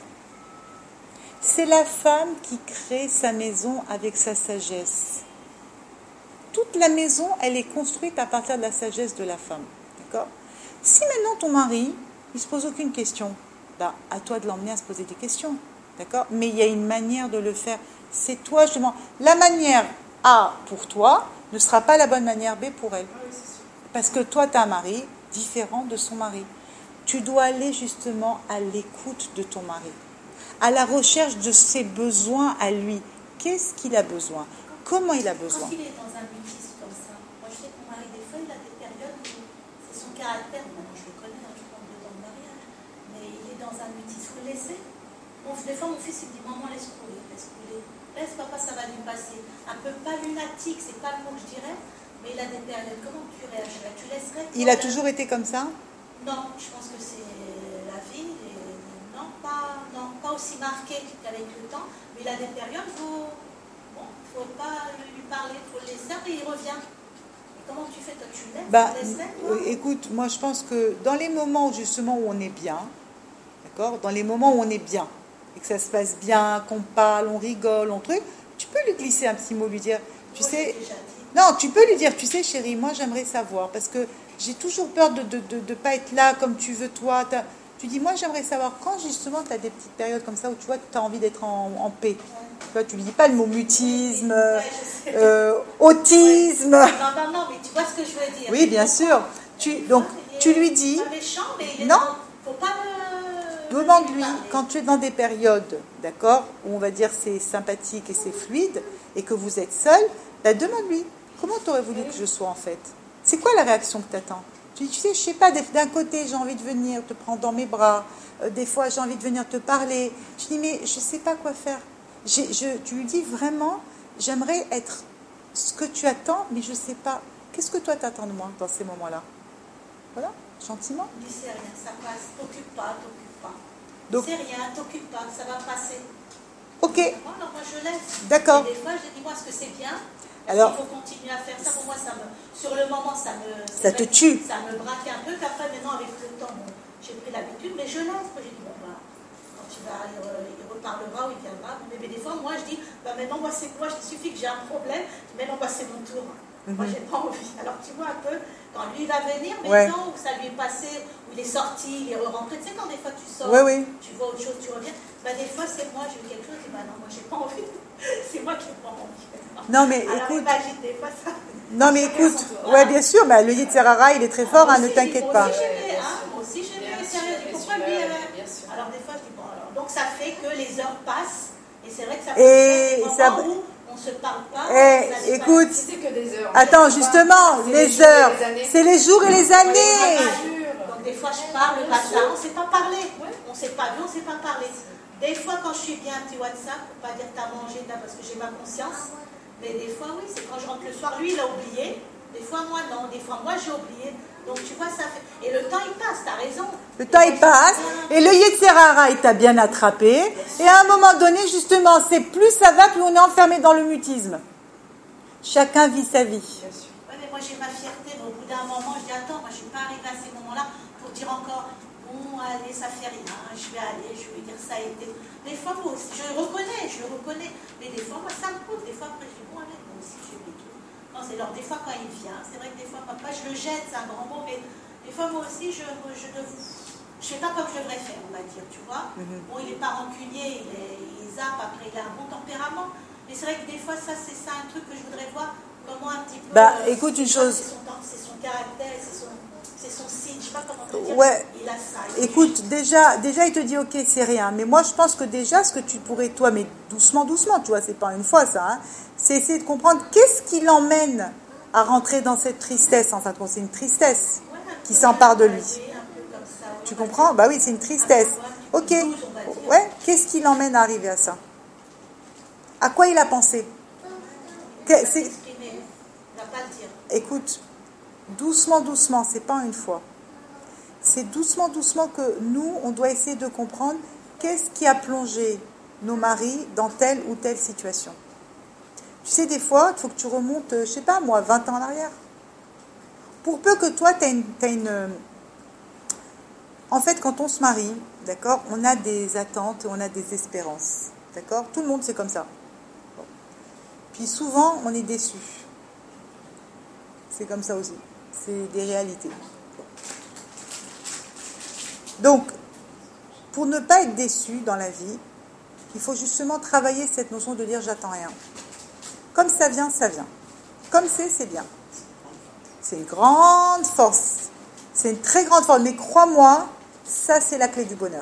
Speaker 1: C'est la femme qui crée sa maison avec sa sagesse. Toute la maison, elle est construite à partir de la sagesse de la femme. D'accord? Si maintenant ton mari, il ne se pose aucune question, bah, à toi de l'emmener à se poser des questions. D'accord? Mais il y a une manière de le faire. C'est toi, justement. La manière A pour toi ne sera pas la bonne manière B pour elle.
Speaker 2: Ah oui, c'est sûr.
Speaker 1: Parce que toi, tu as un mari différent de son mari. Tu dois aller justement à l'écoute de ton mari, à la recherche de ses besoins à lui. Qu'est-ce qu'il a besoin? Comment il a besoin?
Speaker 3: Quand il est dans un mutisme comme ça, moi je sais que mon mari, des fois, il a des périodes où c'est son caractère. Maintenant, je le connais, je prends 2 ans de mariage, mais il est dans un mutisme. Il faut le laisser. Des fois, mon fils, il dit, maman, laisse courir, laisse courir. Laisse papa, ça va lui passer. Un peu pas lunatique, c'est pas le mot que je dirais, mais il a des périodes. Comment tu réagirais? Tu laisserais?
Speaker 1: Il a toujours été comme ça?
Speaker 3: Non, je pense que c'est la vie. Non, pas aussi marqué qu'avec le temps, mais il a des périodes où il ne faut pas lui parler, il faut le laisser, et il revient. Et comment tu fais? Toi, tu le laisses? Tu le laisses,
Speaker 1: écoute, moi je pense que dans les moments justement où on est bien, d'accord, dans les moments où on est bien, et que ça se passe bien, qu'on parle, on rigole, on truc, tu peux lui glisser un petit mot, lui dire, tu
Speaker 3: moi,
Speaker 1: sais,
Speaker 3: j'ai déjà dit.
Speaker 1: non, tu peux lui dire, tu sais chérie, moi j'aimerais savoir, parce que j'ai toujours peur de ne pas être là comme tu veux toi. Tu dis, moi j'aimerais savoir quand justement tu as des petites périodes comme ça où tu vois que tu as envie d'être en paix. Tu vois, tu lui dis pas le mot mutisme, autisme.
Speaker 3: Non, mais tu vois ce que je veux dire.
Speaker 1: Oui, bien sûr. Donc, tu lui dis,
Speaker 3: pas méchant, mais il est
Speaker 1: non,
Speaker 3: faut pas me
Speaker 1: demande-lui,
Speaker 3: parler.
Speaker 1: quand tu es dans des périodes, d'accord, où on va dire c'est sympathique et c'est fluide, et que vous êtes seul, bah, demande-lui, comment tu aurais voulu que je sois en fait? C'est quoi la réaction que tu attends? Tu dis, tu sais, je sais pas, d'un côté j'ai envie de venir te prendre dans mes bras, des fois j'ai envie de venir te parler. Je dis, mais je sais pas quoi faire. Tu lui dis vraiment, j'aimerais être ce que tu attends, mais je sais pas. Qu'est-ce que toi t'attends de moi dans ces moments-là? Voilà, gentiment.
Speaker 3: Dis c'est rien, ça passe. T'occupe pas.
Speaker 1: Donc,
Speaker 3: C'est rien, t'occupe pas, ça va passer.
Speaker 1: ok,
Speaker 3: Alors moi je laisse.
Speaker 1: d'accord.
Speaker 3: Et des fois je dis, moi, est-ce que c'est bien?
Speaker 1: Alors,
Speaker 3: il faut continuer à faire ça. Pour moi, sur le moment, ça
Speaker 1: te tue.
Speaker 3: Ça me braque un peu. Qu'après, maintenant, avec le temps, j'ai pris l'habitude, mais je laisse. Moi, j'ai dit, bon, bah, quand il reparlera ou il viendra. Mais des fois, moi, je dis, bah, maintenant, moi, c'est moi, il suffit que j'ai un problème. Maintenant, moi, c'est mon tour. Moi, j'ai pas envie. Alors, tu vois un peu, quand lui, il va venir, maintenant, où ça lui est passé, où il est sorti, il est rentré. Tu sais, quand des fois, tu sors, tu vois autre chose, tu reviens. Bah, des fois, c'est moi, j'ai eu quelque chose, et bah, non, moi, j'ai pas envie. C'est moi qui n'ai pas envie.
Speaker 1: Non mais
Speaker 3: alors,
Speaker 1: écoute,
Speaker 3: imagine des fois ça.
Speaker 1: non mais écoute, ouais bien sûr, mais le Yitzhara il est très fort, hein, ne t'inquiète pas.
Speaker 3: Moi aussi j'aimais, sérieux, pourquoi lui alors des fois je dis bon alors, donc ça fait que les heures passent, et c'est vrai que ça fait des moments où on se parle pas.
Speaker 1: Écoute,
Speaker 2: C'est que des heures.
Speaker 1: attends justement, les heures, c'est les jours et les années.
Speaker 3: Donc des fois je parle le matin, on ne sait pas parler, on ne s'est pas vu, on ne s'est pas parlé. Des fois quand je suis bien, un petit WhatsApp, pour pas dire t'as mangé, parce que j'ai ma conscience. Mais des fois, oui, c'est quand je rentre le soir, lui, il a oublié. Des fois, moi, non. Des fois, moi, j'ai oublié. Donc, tu vois, ça fait... Et le temps, il passe, t'as raison.
Speaker 1: Le temps, il passe. Et le Yitzhara, il t'a bien attrapé. Et à un moment donné, justement, c'est plus ça va, plus on est enfermé dans le mutisme. Chacun vit sa vie.
Speaker 3: Oui, mais moi, j'ai ma fierté. Mais au bout d'un moment, je dis, attends, moi, je ne suis pas arrivée à ces moments-là pour dire encore, bon, allez, ça fait rien. Je vais aller, je vais dire, ça a été... Des fois, moi aussi, je le reconnais. Mais des fois, moi, ça me coûte. Des fois, après, je dis, bon, allez, moi aussi, je vais tout. Non, c'est alors, des fois, quand il vient, c'est vrai que des fois, papa, je le jette, c'est un grand mot, mais des fois, moi aussi, je fais pas comme je devrais faire, on va dire, tu vois. Bon, il n'est pas rancunier, il zappe, après, il a un bon tempérament. Mais c'est vrai que des fois, ça, c'est ça un truc que je voudrais voir, comment un petit peu...
Speaker 1: Bah, écoute une chose.
Speaker 3: C'est son caractère, c'est son signe, je sais pas comment te dire.
Speaker 1: Ouais.
Speaker 3: Il a ça.
Speaker 1: Écoute, déjà, il te dit, ok, c'est rien. Mais moi, je pense que déjà, ce que tu pourrais, toi, mais doucement, tu vois, c'est pas une fois ça, hein, c'est essayer de comprendre qu'est-ce qui l'emmène à rentrer dans cette tristesse. En fin de compte, c'est une tristesse
Speaker 3: Ouais,
Speaker 1: qui s'empare de lui.
Speaker 3: un peu comme ça, ouais.
Speaker 1: Tu comprends? Bah oui, c'est une tristesse. Ok.
Speaker 3: Douze, on va dire.
Speaker 1: Ouais. Qu'est-ce qui l'emmène à arriver à ça? À quoi il a pensé?
Speaker 3: Il va s'exprimer, il va pas le dire.
Speaker 1: Écoute, doucement, doucement, c'est pas une fois. C'est doucement, doucement que nous, on doit essayer de comprendre qu'est-ce qui a plongé nos maris dans telle ou telle situation. Tu sais, des fois, il faut que tu remontes, je sais pas moi, 20 ans en arrière. Pour peu que toi, tu as une... En fait, quand on se marie, d'accord, on a des attentes et on a des espérances. D'accord? Tout le monde, c'est comme ça. Bon. Puis souvent, on est déçu. C'est comme ça aussi. C'est des réalités. Donc, pour ne pas être déçu dans la vie, il faut justement travailler cette notion de dire j'attends rien. Comme ça vient, ça vient. Comme c'est bien. C'est une grande force. C'est une très grande force. Mais crois-moi, ça c'est la clé du bonheur.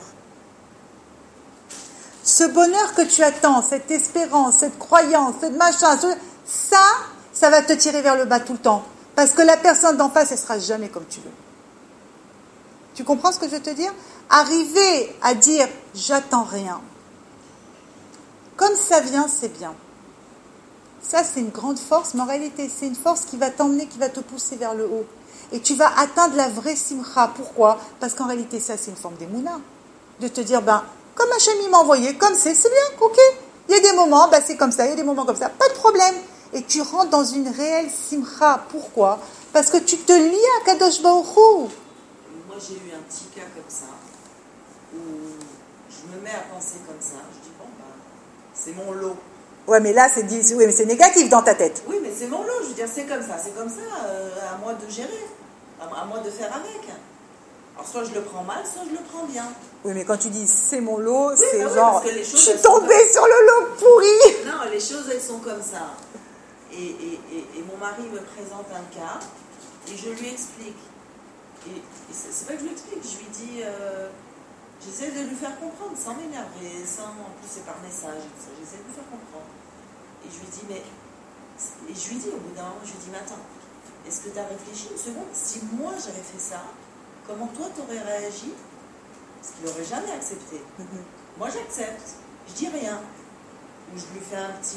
Speaker 1: Ce bonheur que tu attends, cette espérance, cette croyance, cette machin, ça va te tirer vers le bas tout le temps. Parce que la personne d'en face, elle sera jamais comme tu veux. Tu comprends ce que je veux te dire? Arriver à dire j'attends rien. Comme ça vient, c'est bien. Ça, c'est une grande force, mais en réalité, c'est une force qui va t'emmener, qui va te pousser vers le haut. Et tu vas atteindre la vraie simcha. Pourquoi? Parce qu'en réalité, ça, c'est une forme d'émouna. De te dire, comme Hachem m'a envoyé, comme c'est bien, ok. Il y a des moments, c'est comme ça, il y a des moments comme ça, pas de problème. Et tu rentres dans une réelle simcha. Pourquoi? Parce que tu te lies à Kadosh Baruch Hu.
Speaker 4: Moi, j'ai eu un petit cas comme ça, où je me mets à penser comme ça. Je dis, c'est mon lot.
Speaker 1: Ouais, mais là, c'est négatif dans ta tête.
Speaker 4: Oui, mais c'est mon lot. Je veux dire, c'est comme ça, à moi de gérer, à moi de faire avec. Alors, soit je le prends mal, soit je le prends bien.
Speaker 1: Oui, mais quand tu dis c'est mon lot,
Speaker 4: oui,
Speaker 1: c'est
Speaker 4: genre,
Speaker 1: je suis tombée sur le lot pourri.
Speaker 4: Non, les choses, elles sont comme ça. Et mon mari me présente un cas, et je lui explique. Et c'est pas que je lui explique, je lui dis, j'essaie de lui faire comprendre, sans m'énerver, en plus c'est par message, j'essaie de lui faire comprendre. Et je lui dis, au bout d'un moment, je lui dis, mais attends, est-ce que tu as réfléchi une seconde? Si moi j'avais fait ça, comment toi t'aurais réagi? Parce qu'il n'aurait jamais accepté. Moi j'accepte, je dis rien. Ou je lui fais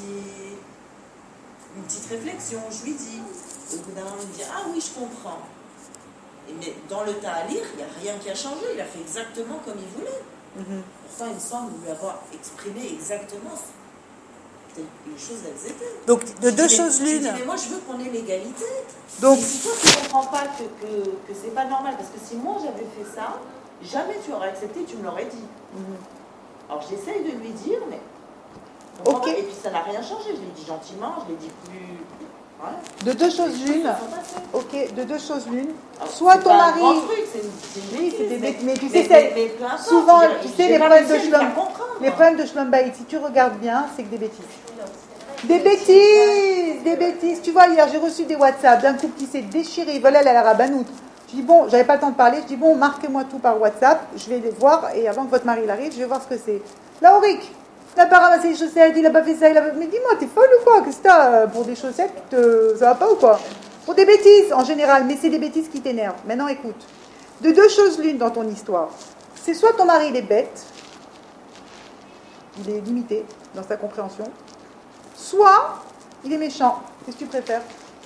Speaker 4: une petite réflexion, je lui dis. Au bout d'un moment, il me dit, ah oui, je comprends. Mais dans le tas à lire, il n'y a rien qui a changé, il a fait exactement comme il voulait. Pourtant, il me semble lui avoir exprimé exactement les choses, elles étaient.
Speaker 1: Donc, de deux choses l'une.
Speaker 4: Je dis, mais moi, je veux qu'on ait l'égalité.
Speaker 5: Donc, et si toi, tu ne comprends pas que c'est pas normal, parce que si moi, j'avais fait ça, jamais tu aurais accepté, tu me l'aurais dit. Alors, j'essaye de lui dire, mais...
Speaker 1: Ok.
Speaker 5: Et puis, ça n'a rien changé. Je l'ai dit gentiment, je l'ai dit plus... Voilà.
Speaker 1: De deux choses l'une. Ok, de deux choses l'une.
Speaker 5: Alors,
Speaker 1: Soit ton mari...
Speaker 5: Oui,
Speaker 1: c'est des bêtises. Mais tu sais, souvent, tu sais, les problèmes de Shlom Bayit, si tu regardes bien, c'est que des bêtises. Des bêtises. Tu vois, hier, j'ai reçu des WhatsApp d'un couple qui s'est déchiré, ils veulent aller à la Rabbanout. Je dis, bon, j'avais pas le temps de parler, je dis, bon, marquez-moi tout par WhatsApp, je vais les voir, et avant que votre mari arrive, je vais voir ce que c'est. Là, Auric, il n'a pas ramassé les chaussettes, il n'a pas fait ça, Mais dis-moi, t'es folle ou quoi? Qu'est-ce que t'as pour des chaussettes? Ça va pas ou quoi? Pour des bêtises, en général, mais c'est des bêtises qui t'énervent. Maintenant, écoute. De deux choses l'une dans ton histoire. C'est soit ton mari, il est bête, il est limité dans sa compréhension, soit il est méchant. Qu'est-ce que tu préfères?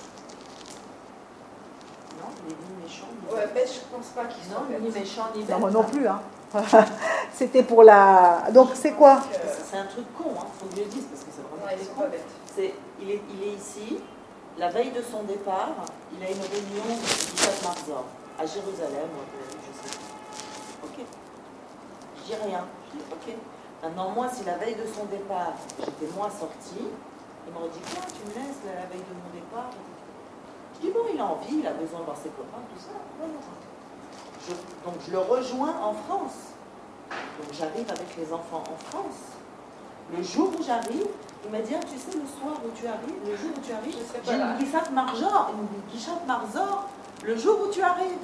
Speaker 5: Non, il est ni méchant, ni...
Speaker 2: Ouais, bête, je pense pas qu'il soit
Speaker 5: ni méchant, ni bête.
Speaker 1: Non, moi non plus, hein. C'était pour la... Donc, c'est quoi?
Speaker 5: C'est un truc con, faut que je le dise, parce que c'est vraiment
Speaker 2: Ouais, ils sont pas bêtes.
Speaker 5: Il est ici, la veille de son départ, il a une réunion du Shabbat Marzor, à Jérusalem, je sais pas. Ok. Je dis rien. Je dis ok. Maintenant, moi, si la veille de son départ, j'étais moins sortie, il m'aurait dit, quoi, tu me laisses la veille de mon départ? Je dis, bon, il a envie, il a besoin de voir ses copains, tout ça. Donc, je le rejoins en France. Donc, j'arrive avec les enfants en France. Le jour où j'arrive, il m'a dit, ah, tu sais, le soir où tu arrives, le jour où tu arrives, j'ai une Guichat Marzor, le jour où tu arrives.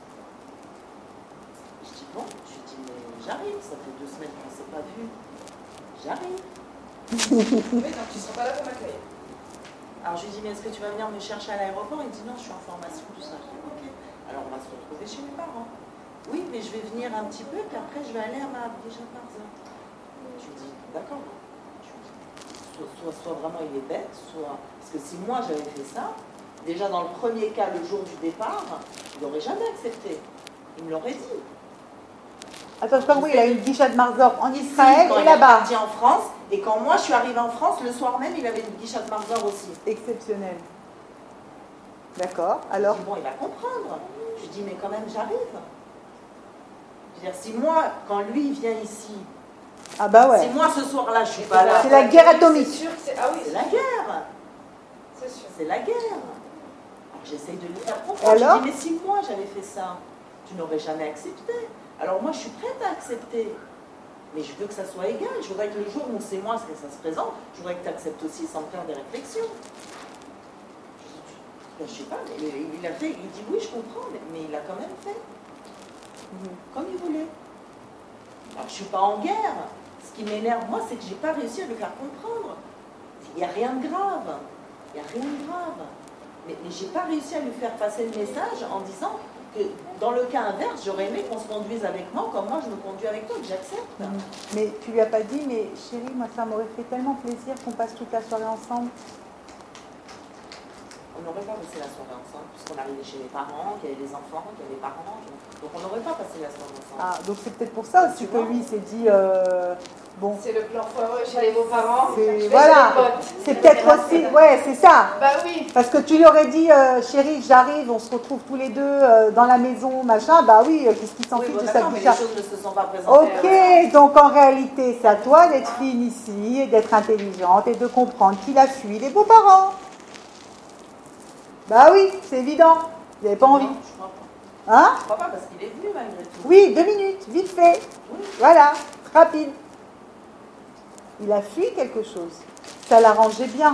Speaker 5: Je dis, bon, mais j'arrive, ça fait 2 semaines qu'on ne s'est pas vu. J'arrive.
Speaker 2: Oui, donc tu ne seras pas là pour m'accueillir.
Speaker 5: Alors je lui dis, mais est-ce que tu vas venir me chercher à l'aéroport? Il me dit, non, je suis en formation, tout ça. Je dis, ok. Alors on va se retrouver chez mes parents. Oui, mais je vais venir un petit peu, puis après je vais aller à ma Abdijat Marzor. Je lui dis, d'accord. Soit vraiment il est bête, soit... Parce que si moi j'avais fait ça, déjà dans le premier cas, le jour du départ, il n'aurait jamais accepté. Il me l'aurait dit.
Speaker 1: Attends, je sais pas, oui, il a une guichat de Marzor en
Speaker 5: Ici,
Speaker 1: Israël
Speaker 5: quand
Speaker 1: et
Speaker 5: il est
Speaker 1: là-bas.
Speaker 5: parti en France, et quand moi je suis arrivée en France, le soir même, il avait une guichat de Marzor aussi.
Speaker 1: Exceptionnel. D'accord, alors
Speaker 5: Je dis, bon, il va comprendre. Je dis, mais quand même, j'arrive. Je veux dire, si moi, quand lui vient ici,
Speaker 1: ah bah ouais.
Speaker 5: si moi ce soir-là, je suis pas là,
Speaker 1: C'est la guerre atomique.
Speaker 2: C'est sûr que c'est. Ah oui,
Speaker 5: c'est la guerre.
Speaker 2: c'est sûr.
Speaker 5: C'est la guerre. Alors, j'essaye de lui faire comprendre. Je
Speaker 1: Alors
Speaker 5: dis, mais si moi j'avais fait ça, tu n'aurais jamais accepté. Alors moi, je suis prête à accepter. Mais je veux que ça soit égal. Je voudrais que le jour où c'est moi, que ça se présente, je voudrais que tu acceptes aussi sans faire des réflexions. Je sais pas, il a fait, il dit oui, je comprends, mais il a quand même fait. Comme il voulait. Alors je suis pas en guerre. Ce qui m'énerve, moi, c'est que j'ai pas réussi à le faire comprendre. Il n'y a rien de grave. Il n'y a rien de grave. Mais j'ai pas réussi à lui faire passer le message en disant que dans le cas inverse, j'aurais aimé qu'on se conduise avec moi comme moi je me conduis avec toi, que j'accepte.
Speaker 1: Mais tu lui as pas dit, mais chérie, moi ça m'aurait fait tellement plaisir qu'on passe toute la soirée ensemble.
Speaker 5: On n'aurait pas passé la soirée ensemble, puisqu'on arrivait chez les parents, qu'il y avait les enfants, qu'il y avait les parents. Donc on n'aurait pas passé la soirée ensemble.
Speaker 1: Ah, donc c'est peut-être pour ça aussi que lui s'est dit, bon,
Speaker 2: C'est le plan foireux chez les beaux-parents.
Speaker 1: c'est-
Speaker 2: Je vais
Speaker 1: voilà,
Speaker 2: chez les potes.
Speaker 1: c'est peut-être aussi, ouais, c'est ça.
Speaker 2: Bah oui.
Speaker 1: Parce que tu lui aurais dit, chérie, j'arrive, on se retrouve tous les deux dans la maison, machin, bah oui, qu'est-ce qui s'en
Speaker 5: Oui,
Speaker 1: fiche
Speaker 5: bon,
Speaker 1: de sa
Speaker 5: d'accord, mais les
Speaker 1: guichat.
Speaker 5: choses ne se sont pas présentées.
Speaker 1: Ok, donc en réalité, c'est à toi d'être fine ici et d'être intelligente et de comprendre qu'il a fui les beaux-parents. Bah oui, c'est évident. Vous n'avez pas envie.
Speaker 5: Non, je crois pas.
Speaker 1: Hein?
Speaker 5: Je crois pas parce qu'il est venu malgré tout.
Speaker 1: Oui, 2 minutes, vite fait.
Speaker 5: Oui.
Speaker 1: Voilà, rapide. Il a fui quelque chose. Ça l'arrangeait bien.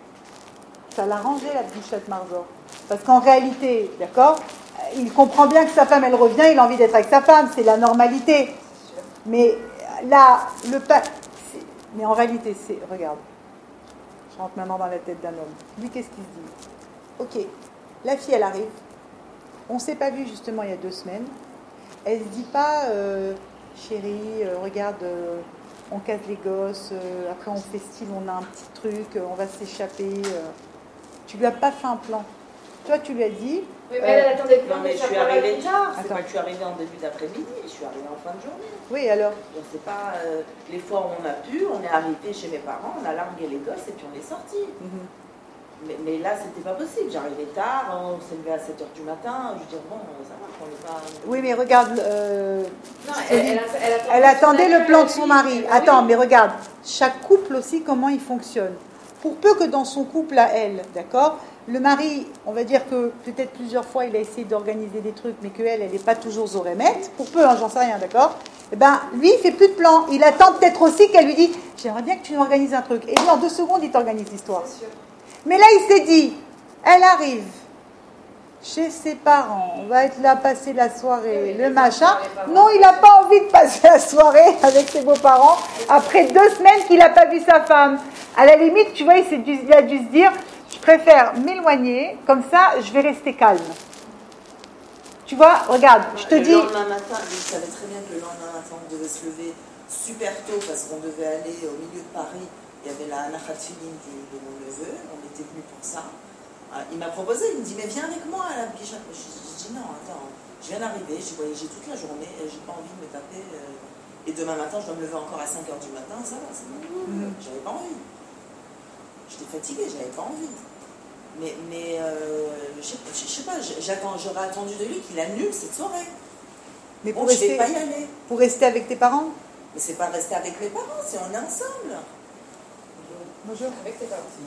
Speaker 1: Ça l'arrangeait, la bichette Marzor. Parce qu'en réalité, d'accord, il comprend bien que sa femme, elle revient, il a envie d'être avec sa femme, c'est la normalité. Mais là, mais en réalité, c'est... Regarde, je rentre maintenant dans la tête d'un homme. Lui, qu'est-ce qu'il se dit? Ok, la fille, elle arrive. On ne s'est pas vu justement il y a 2 semaines. Elle ne se dit pas, chérie, regarde, on casse les gosses, après on fait style, on a un petit truc, on va s'échapper. Tu lui as pas fait un plan. Toi, tu lui as dit...
Speaker 2: Mais elle attendait que
Speaker 5: Non, mais je
Speaker 2: ça
Speaker 5: suis
Speaker 2: prenne la
Speaker 5: arrivée
Speaker 2: vie.
Speaker 5: tard. C'est
Speaker 1: Attends.
Speaker 5: pas que je suis arrivée en début d'après-midi, je suis arrivée en fin de journée.
Speaker 1: Oui, alors
Speaker 5: Donc c'est pas les fois où on a pu, on est arrivé chez mes parents, on a largué les gosses et puis on est sortis. Mais là, c'était pas possible. J'arrivais tard, on s'est levé à 7h du matin. Je veux dire, bon, ça va, on n'est pas.
Speaker 1: Oui, mais regarde,
Speaker 2: Non,
Speaker 1: elle attendait le plan de son
Speaker 2: vie.
Speaker 1: mari.
Speaker 2: Ah oui.
Speaker 1: Attends, mais regarde, chaque couple aussi, comment il fonctionne. Pour peu que dans son couple à elle, d'accord, le mari, on va dire que peut-être plusieurs fois, il a essayé d'organiser des trucs, mais qu'elle, elle n'est pas toujours au remède. Pour peu, hein, j'en sais rien, d'accord. Eh ben, lui, il fait plus de plan. Il attend peut-être aussi qu'elle lui dise, j'aimerais bien que tu organises un truc. Et lui, en 2 secondes, il t'organise l'histoire.
Speaker 2: C'est sûr.
Speaker 1: Mais là, il s'est dit, elle arrive chez ses parents, on va être là passer la soirée, le machin. Non, il n'a pas envie de passer la soirée avec ses beaux-parents après 2 semaines qu'il n'a pas vu sa femme. À la limite, tu vois, il a dû se dire, je préfère m'éloigner, comme ça, je vais rester calme. Tu vois, regarde, je te dis...
Speaker 4: Le lendemain matin, il savait très bien que le lendemain matin, on devait se lever super tôt parce qu'on devait aller au milieu de Paris. Il y avait la Anachat Tfilin de mon neveu, on était venus pour ça. Il m'a proposé, il me dit, mais viens avec moi à la Bichette. J'ai dit, non, attends, je viens d'arriver, j'ai voyagé toute la journée, j'ai pas envie de me taper. Et demain matin, je dois me lever encore à 5h du matin, ça va, c'est bon. J'avais pas envie. J'étais fatiguée, j'avais pas envie. Mais je sais pas, j'aurais attendu de lui qu'il annule cette soirée.
Speaker 1: Mais
Speaker 4: Bon, je vais pas y aller.
Speaker 1: pour rester avec tes parents?
Speaker 4: Mais c'est pas rester avec mes parents, c'est on est ensemble.
Speaker 1: Bonjour.
Speaker 2: Avec tes parents.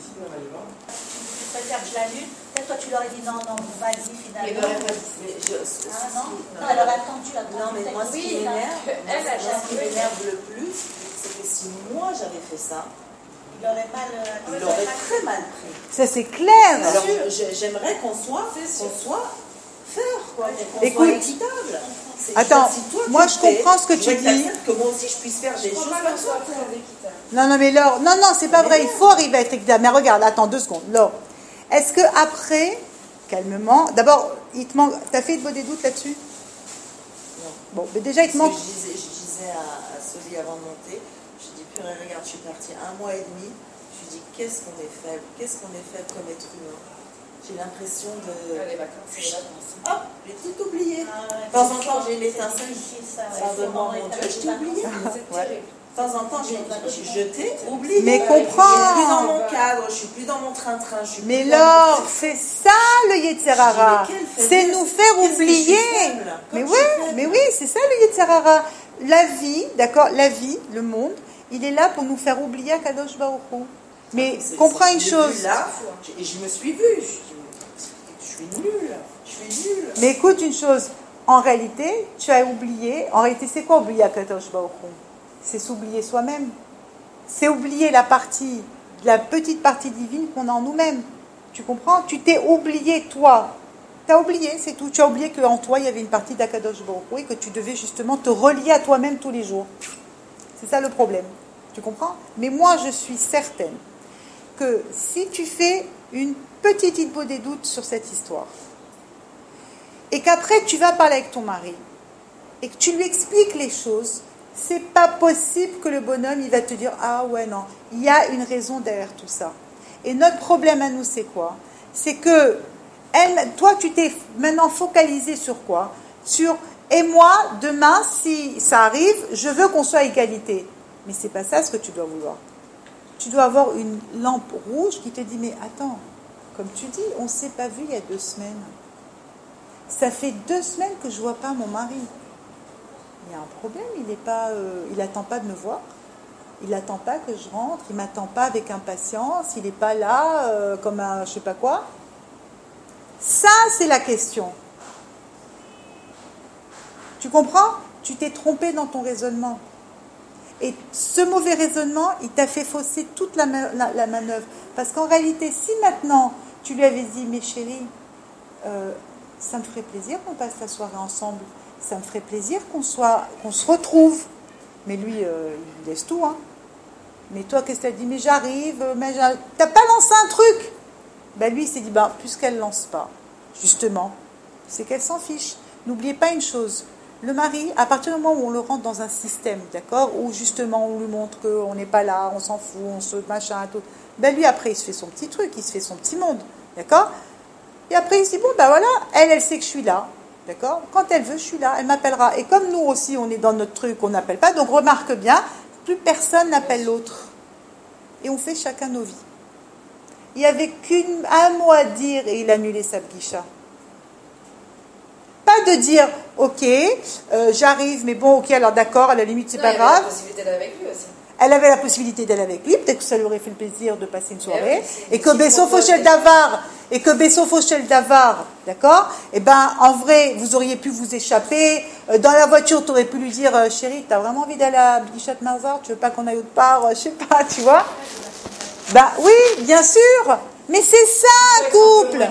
Speaker 3: Tu préfères que je l'annule? Peut-être toi tu leur as dit non, vas-y
Speaker 2: Mais
Speaker 3: finalement. Ah non, non, elle aurait attendu la
Speaker 4: Non, mais moi, ce qui
Speaker 2: Oui,
Speaker 4: m'énerve,
Speaker 2: elle a
Speaker 4: moi, ce qui
Speaker 2: jamais-
Speaker 4: m'énerve le plus, c'est que si moi j'avais fait ça,
Speaker 3: Il aurait mal.
Speaker 4: il l'aurait très mal pris.
Speaker 1: Ça, c'est clair.
Speaker 4: Alors, j'aimerais qu'on soit faire, quoi, qu'on
Speaker 1: Écoute.
Speaker 4: soit équitable.
Speaker 1: Attends,
Speaker 4: Si toi, tu
Speaker 1: moi,
Speaker 4: le
Speaker 1: je
Speaker 4: fais,
Speaker 1: comprends ce que
Speaker 4: je
Speaker 1: tu
Speaker 4: veux que
Speaker 1: dis.
Speaker 4: t'acceptes que moi aussi je puisse faire des
Speaker 2: Je
Speaker 4: choses
Speaker 2: crois pas
Speaker 4: comme
Speaker 2: que ce
Speaker 4: ça.
Speaker 2: soit très équitable.
Speaker 1: Non, mais Laure, non, c'est pas vrai, il faut arriver à être équitable. Mais regarde, attends 2 secondes. Laure, Est-ce que après, calmement, d'abord, il te manque. T'as fait des doutes là-dessus?
Speaker 4: Non.
Speaker 1: Bon, mais déjà, il te manque.
Speaker 4: Je disais à Soli avant de monter, je dis purée, regarde, je suis partie 1 mois et demi. Je dis qu'est-ce qu'on est faible comme être humain. J'ai l'impression de.
Speaker 2: Les vacances.
Speaker 4: Hop, j'ai tout oublié.
Speaker 3: De
Speaker 4: temps en temps, j'ai une étincelle. Pardonne-moi, mon Dieu, je t'ai oublié.
Speaker 2: C'est terrible.
Speaker 4: De temps en temps, j'ai jeté, oublié.
Speaker 1: Mais
Speaker 4: Je suis plus dans
Speaker 1: comprends.
Speaker 4: mon cadre, je suis plus dans mon train-train. Je suis
Speaker 1: Mais
Speaker 4: plus dans
Speaker 1: Laure,
Speaker 4: mon-
Speaker 1: c'est ça le Yetzirara.
Speaker 4: Je dis, mais quelle
Speaker 1: C'est
Speaker 4: faiblesse.
Speaker 1: nous faire
Speaker 4: Qu'est-ce que je suis
Speaker 1: oublier.
Speaker 4: faible.
Speaker 1: Mais
Speaker 4: Comme
Speaker 1: oui,
Speaker 4: je suis faible.
Speaker 1: mais oui, c'est ça le Yetzirara. La vie, d'accord, la vie, le monde, il est là pour nous faire oublier Kadosh Baruch Hu. Mais
Speaker 4: C'est-
Speaker 1: comprends
Speaker 4: c'est-
Speaker 1: une
Speaker 4: je l'ai
Speaker 1: chose.
Speaker 4: vu là, et je me suis vue. Je suis nulle. Je suis nulle.
Speaker 1: Mais écoute une chose. En réalité, tu as oublié. En réalité, c'est quoi oublier Kadosh Baruch Hu? C'est s'oublier soi-même. C'est oublier la petite partie divine qu'on a en nous-mêmes. Tu comprends? Tu t'es oublié, toi. Tu as oublié, c'est tout. Tu as oublié qu'en toi, il y avait une partie d'Akadosh Baruch Hu et que tu devais justement te relier à toi-même tous les jours. C'est ça le problème. Tu comprends? Mais moi, je suis certaine que si tu fais une petite idée des doutes sur cette histoire, et qu'après tu vas parler avec ton mari, et que tu lui expliques les choses, c'est pas possible que le bonhomme, il va te dire, ah ouais, non, il y a une raison derrière tout ça. Et notre problème à nous, c'est quoi? C'est que, toi, tu t'es maintenant focalisé sur quoi? Sur, et moi, demain, si ça arrive, je veux qu'on soit à égalité. Mais c'est pas ça ce que tu dois vouloir. Tu dois avoir une lampe rouge qui te dit, mais attends, comme tu dis, on ne s'est pas vu il y a 2 semaines. Ça fait 2 semaines que je ne vois pas mon mari. Il y a un problème, il n'attend pas de me voir. Il n'attend pas que je rentre, il ne m'attend pas avec impatience, il n'est pas là comme un je ne sais pas quoi. Ça, c'est la question. Tu comprends? Tu t'es trompé dans ton raisonnement. Et ce mauvais raisonnement, il t'a fait fausser toute la manœuvre. Parce qu'en réalité, si maintenant, tu lui avais dit, mais chérie, ça me ferait plaisir qu'on passe la soirée ensemble, ça me ferait plaisir qu'on se retrouve. Mais lui, il laisse tout, hein. Mais toi, qu'est-ce que tu as dit? Mais j'arrive, t'as pas lancé un truc. Ben lui, il s'est dit, puisqu'elle ne lance pas, justement, c'est qu'elle s'en fiche. N'oubliez pas une chose, le mari, à partir du moment où on le rentre dans un système, d'accord, où justement on lui montre qu'on n'est pas là, on s'en fout, on se machin, tout, ben lui, après, il se fait son petit truc, il se fait son petit monde, d'accord? Et après, il se dit, bon, ben voilà, elle sait que je suis là, d'accord? Quand elle veut, je suis là, elle m'appellera. Et comme nous aussi, on est dans notre truc, on n'appelle pas, donc remarque bien, plus personne n'appelle l'autre. Et on fait chacun nos vies. Il n'y avait qu'un mot à dire et il annulait sa pguicha. Pas de dire, ok, j'arrive, mais bon, ok, alors d'accord, à la limite, c'est pas grave.
Speaker 2: La possibilité d'aller avec lui aussi.
Speaker 1: Elle avait la possibilité d'aller avec lui, peut-être que ça lui aurait fait le plaisir de passer une soirée,
Speaker 2: oui,
Speaker 1: et que Besso Fochel Davar, d'accord? Et ben, en vrai, vous auriez pu vous échapper. Dans la voiture, tu aurais pu lui dire, chérie, t'as vraiment envie d'aller à Bichat Marzar? Tu veux pas qu'on aille autre part? Je sais pas, tu vois? Bah oui, bien sûr. Mais c'est ça, un couple.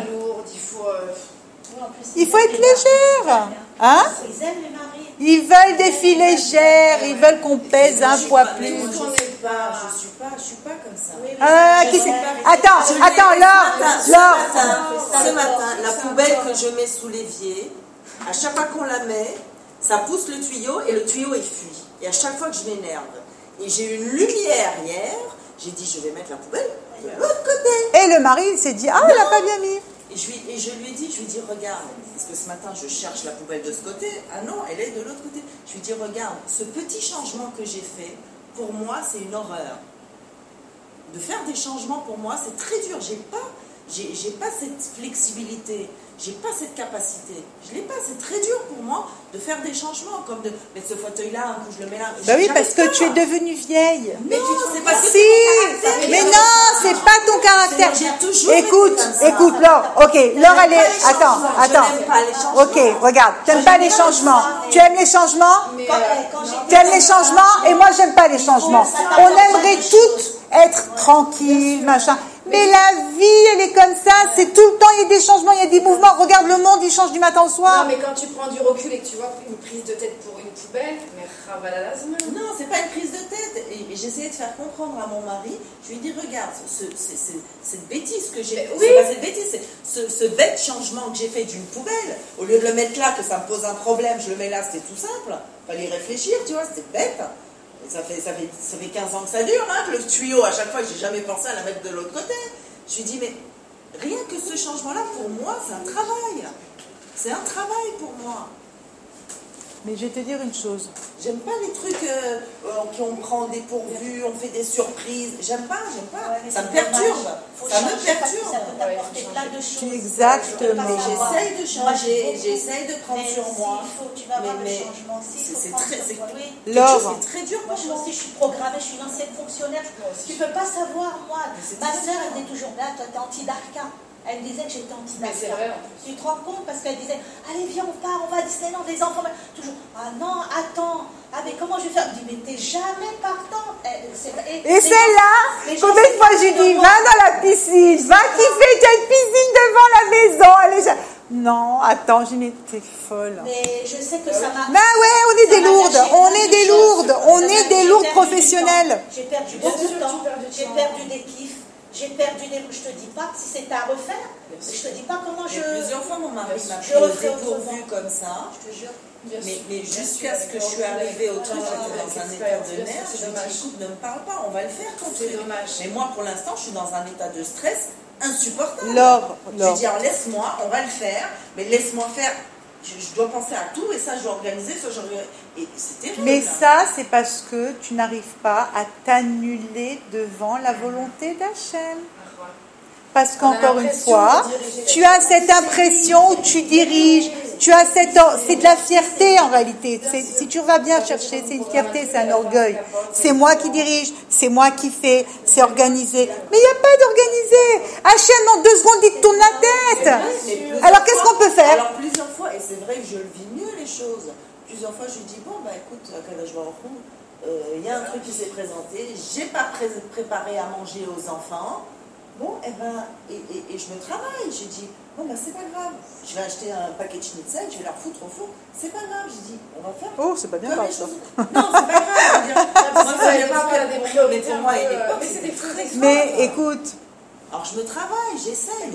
Speaker 1: Il faut être légère. Hein?
Speaker 3: Ils aiment les maris.
Speaker 1: Ils veulent des filles légères, ils veulent qu'on pèse un poids plus.
Speaker 4: Je suis pas comme ça.
Speaker 1: Attends, Laure.
Speaker 4: Ce matin, la poubelle que je mets sous l'évier, à chaque fois qu'on la met, ça pousse le tuyau et le tuyau il fuit. Et à chaque fois que je m'énerve, et j'ai eu une lumière hier, j'ai dit je vais mettre la poubelle de l'autre côté.
Speaker 1: Et le mari il s'est dit elle n'a pas bien mis.
Speaker 4: Et je lui ai dit, regarde, parce que ce matin je cherche la poubelle de ce côté, ah non, elle est de l'autre côté. Je lui ai dit, regarde, ce petit changement que j'ai fait, pour moi c'est une horreur. De faire des changements pour moi c'est très dur, j'ai pas cette flexibilité, j'ai pas cette capacité, je l'ai pas, c'est très dur pour moi de faire des changements, comme de mettre ce fauteuil là, un coup je le mets là.
Speaker 1: Bah oui, parce que tu es devenue vieille.
Speaker 4: Mais non, c'est pas
Speaker 1: si, mais non, c'est pas ton caractère. Écoute, Laure, ok, Laure elle est, attends, ok, regarde, t'aimes pas les changements, tu aimes les changements, tu aimes les changements, et moi j'aime pas les changements. On aimerait toutes être tranquilles, machin. Mais la vie, elle est comme ça. C'est tout le temps, il y a des changements, il y a des mouvements. Regarde le monde, il change du matin au soir.
Speaker 2: Non, mais quand tu prends du recul et que tu vois une prise de tête pour une poubelle, mais ravalazma.
Speaker 4: Non, c'est pas une prise de tête. Et j'essayais de faire comprendre à mon mari. Je lui dis, regarde, cette bêtise que j'ai fait.
Speaker 2: Oui.
Speaker 4: C'est pas cette bêtise, c'est ce bête changement que j'ai fait d'une poubelle. Au lieu de le mettre là, que ça me pose un problème, je le mets là, c'était tout simple. Fallait y réfléchir, tu vois, c'était bête. Et ça fait 15 ans que ça dure, hein, que le tuyau, à chaque fois, j'ai jamais pensé à la mettre de l'autre côté. Je lui dis, mais rien que ce changement-là, pour moi, c'est un travail. C'est un travail pour moi.
Speaker 1: Mais je vais te dire une chose.
Speaker 4: J'aime pas les trucs qu'on prend au dépourvu, on fait des surprises. J'aime pas.
Speaker 3: Ouais,
Speaker 4: Ça me
Speaker 3: c'est
Speaker 4: perturbe.
Speaker 3: dommage. Faut
Speaker 4: Ça me
Speaker 3: changer parce que
Speaker 4: perturbe.
Speaker 3: ça peut t'apporter plein de choses.
Speaker 1: Exactement.
Speaker 3: Mais
Speaker 4: J'essaye de changer, j'essaye de prendre sur moi.
Speaker 3: Il faut, tu vas voir
Speaker 4: Mais-
Speaker 3: le changement. Si, il faut
Speaker 4: c'est
Speaker 3: prendre
Speaker 4: très-
Speaker 3: sur
Speaker 4: c'est-
Speaker 3: toi. Oui.
Speaker 1: Laure.
Speaker 4: C'est très dur
Speaker 3: Moi,
Speaker 4: pour moi.
Speaker 3: aussi, je suis programmée, je suis une ancienne fonctionnaire. Tu peux pas savoir, moi.
Speaker 4: c'est
Speaker 3: Ma
Speaker 4: très
Speaker 3: soeur,
Speaker 4: dur.
Speaker 3: elle disait toujours, là, toi, t'es anti-Darka. Elle me disait que j'étais
Speaker 2: Mais c'est vrai,
Speaker 3: anti-Darka.
Speaker 2: en plus.
Speaker 3: Tu te rends compte parce qu'elle disait, allez, viens, on part, on va à Disneyland, les enfants. Toujours, ah non, attends. Ah, mais comment je vais faire? Je dis, mais t'es jamais partant.
Speaker 1: Et celle-là, combien de fois j'ai dit, va dans la piscine, va kiffer, tu as une piscine devant la maison. Allez, non, attends, j'ai dit, mais t'es folle.
Speaker 3: Mais je sais que ça m'a.
Speaker 1: Bah ouais, on est
Speaker 3: Ça
Speaker 1: des
Speaker 3: m'a
Speaker 1: lourdes,
Speaker 3: gâché
Speaker 1: on
Speaker 3: plein
Speaker 1: est
Speaker 3: de
Speaker 1: des
Speaker 3: choses.
Speaker 1: lourdes, on
Speaker 3: Ça
Speaker 1: est
Speaker 3: m'a-
Speaker 1: des
Speaker 3: j'ai
Speaker 1: lourdes
Speaker 3: perdu du
Speaker 1: professionnelles.
Speaker 3: temps. J'ai perdu
Speaker 2: Bien
Speaker 3: beaucoup
Speaker 2: sûr,
Speaker 3: de temps,
Speaker 2: tu perds du
Speaker 3: j'ai
Speaker 2: temps.
Speaker 3: perdu des kiffs, j'ai perdu des. Je te dis pas si c'était à refaire, je te dis pas comment
Speaker 4: Mais
Speaker 3: je.
Speaker 4: plusieurs fois, mon mari m'a
Speaker 3: Je
Speaker 4: pris au
Speaker 3: referai
Speaker 4: dépourvu
Speaker 3: autrement.
Speaker 4: comme ça.
Speaker 3: Je te jure.
Speaker 2: Bien sûr.
Speaker 4: Mais
Speaker 2: Bien
Speaker 4: jusqu'à
Speaker 2: sûr,
Speaker 4: ce que
Speaker 2: avec
Speaker 4: je suis
Speaker 2: le
Speaker 4: arrivée au truc,
Speaker 2: recul,
Speaker 4: j'étais
Speaker 2: avec
Speaker 4: dans un état
Speaker 2: l'expérience,
Speaker 4: de
Speaker 2: bien sûr,
Speaker 4: nerfs.
Speaker 2: c'est
Speaker 4: Je lui ai
Speaker 2: dommage.
Speaker 4: dit, écoute, ne me parle pas, on va le faire ton
Speaker 2: C'est
Speaker 4: truc.
Speaker 2: dommage.
Speaker 4: Mais moi, pour l'instant, je suis dans un état de stress insupportable.
Speaker 1: Laure,
Speaker 4: Je lui dis, alors laisse-moi, on va le faire, mais laisse-moi faire. Je dois penser à tout et ça, je dois organiser, ça, je dois... Et c'est terrible.
Speaker 1: Mais ça, c'est parce que tu n'arrives pas à t'annuler devant la volonté d'Hachem. Parce qu'encore une fois, tu as cette impression où tu diriges, tu as c'est de la fierté en réalité. Si tu vas bien chercher, c'est une fierté, c'est un orgueil. C'est moi qui dirige, c'est moi qui fais, c'est organisé. Mais il n'y a pas d'organisé. Hachem, en 2 secondes, il te tourne la tête. Alors qu'est-ce qu'on peut faire?
Speaker 4: Alors plusieurs fois, et c'est vrai que je le vis mieux les choses, plusieurs fois je lui dis, bon bah écoute, il y a un truc qui s'est présenté, j'ai pas préparé à manger aux enfants, bon et ben, et je me travaille, j'ai dit, bon bah c'est pas grave, je vais acheter un paquet de schnitzel, je vais leur foutre au four, c'est pas grave, j'ai dit, on va faire.
Speaker 1: Oh, c'est pas bien
Speaker 4: comme
Speaker 1: grave
Speaker 4: les
Speaker 1: ça.
Speaker 4: choses. Non, c'est pas grave, je veux dire, moi,
Speaker 2: Vous
Speaker 4: ça,
Speaker 2: n'avez
Speaker 4: j'ai
Speaker 2: pas
Speaker 4: pas
Speaker 2: pris des
Speaker 4: mais
Speaker 2: priorités
Speaker 4: pour moi,
Speaker 2: un
Speaker 4: à
Speaker 2: peu,
Speaker 4: l'époque,
Speaker 2: mais
Speaker 4: c'était
Speaker 2: c'était fou.
Speaker 4: très
Speaker 1: Mais
Speaker 4: grave.
Speaker 1: écoute,
Speaker 4: Alors je me travaille, j'essaie.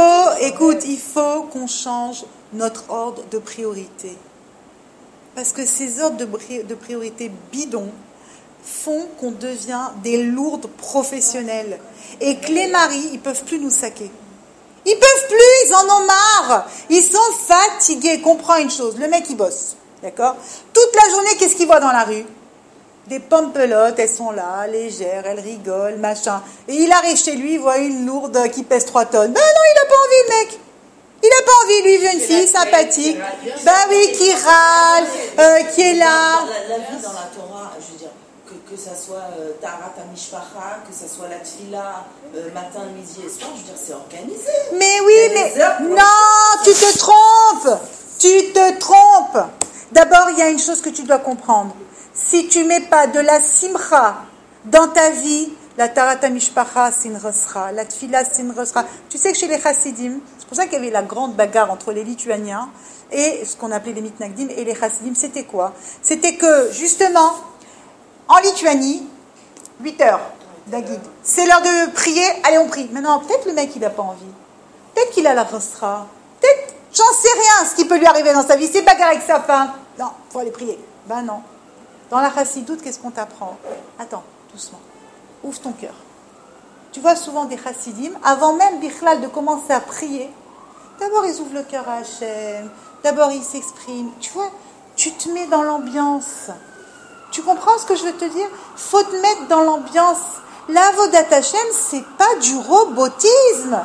Speaker 1: il faut qu'on change notre ordre de priorité. Parce que ces ordres de priorité bidons font qu'on devient des lourdes professionnelles. Et que les maris, ils peuvent plus nous saquer. Ils peuvent plus, ils en ont marre. Ils sont fatigués. Comprends une chose, le mec il bosse, d'accord? Toute la journée, qu'est-ce qu'il voit dans la rue? Des pompelottes, elles sont là, légères, elles rigolent, machin. Et il arrive chez lui, il voit une lourde qui pèse 3 tonnes. Ben non, il n'a pas envie, le mec. Il n'a pas envie, lui, il veut une fille sympathique. Ben oui, qui râle, qui est là.
Speaker 4: La vie dans la Torah, je veux dire, que ça soit Taharat HaMishpacha, que ça soit la Tfila, matin, midi et soir, je veux dire, c'est organisé.
Speaker 1: Mais oui,
Speaker 4: Il y a
Speaker 1: mais
Speaker 4: des heures pour-
Speaker 1: non, tu te trompes. Tu te trompes. D'abord, il y a une chose que tu dois comprendre. Si tu mets pas de la simcha dans ta vie, la tarata mishpacha sinresra, la tfila sinresra. Tu sais que chez les chassidim, c'est pour ça qu'il y avait la grande bagarre entre les Lituaniens et ce qu'on appelait les mitnagdim et les chassidim. C'était quoi? C'était que justement, en Lituanie, 8 heures d'Agid, c'est l'heure de prier. Allez, on prie. Maintenant, peut-être le mec il n'a pas envie. Peut-être qu'il a la rasra. Peut-être, j'en sais rien, ce qui peut lui arriver dans sa vie. C'est bagarre avec sa femme. Non, faut aller prier. Ben non. Dans la chassidoute, qu'est-ce qu'on t'apprend? Attends, doucement. Ouvre ton cœur. Tu vois souvent des chassidim, avant même Bichlal de commencer à prier, d'abord ils ouvrent le cœur à Hachem, d'abord ils s'expriment. Tu vois, tu te mets dans l'ambiance. Tu comprends ce que je veux te dire? Faut te mettre dans l'ambiance. L'avodat Hachem, c'est pas du robotisme.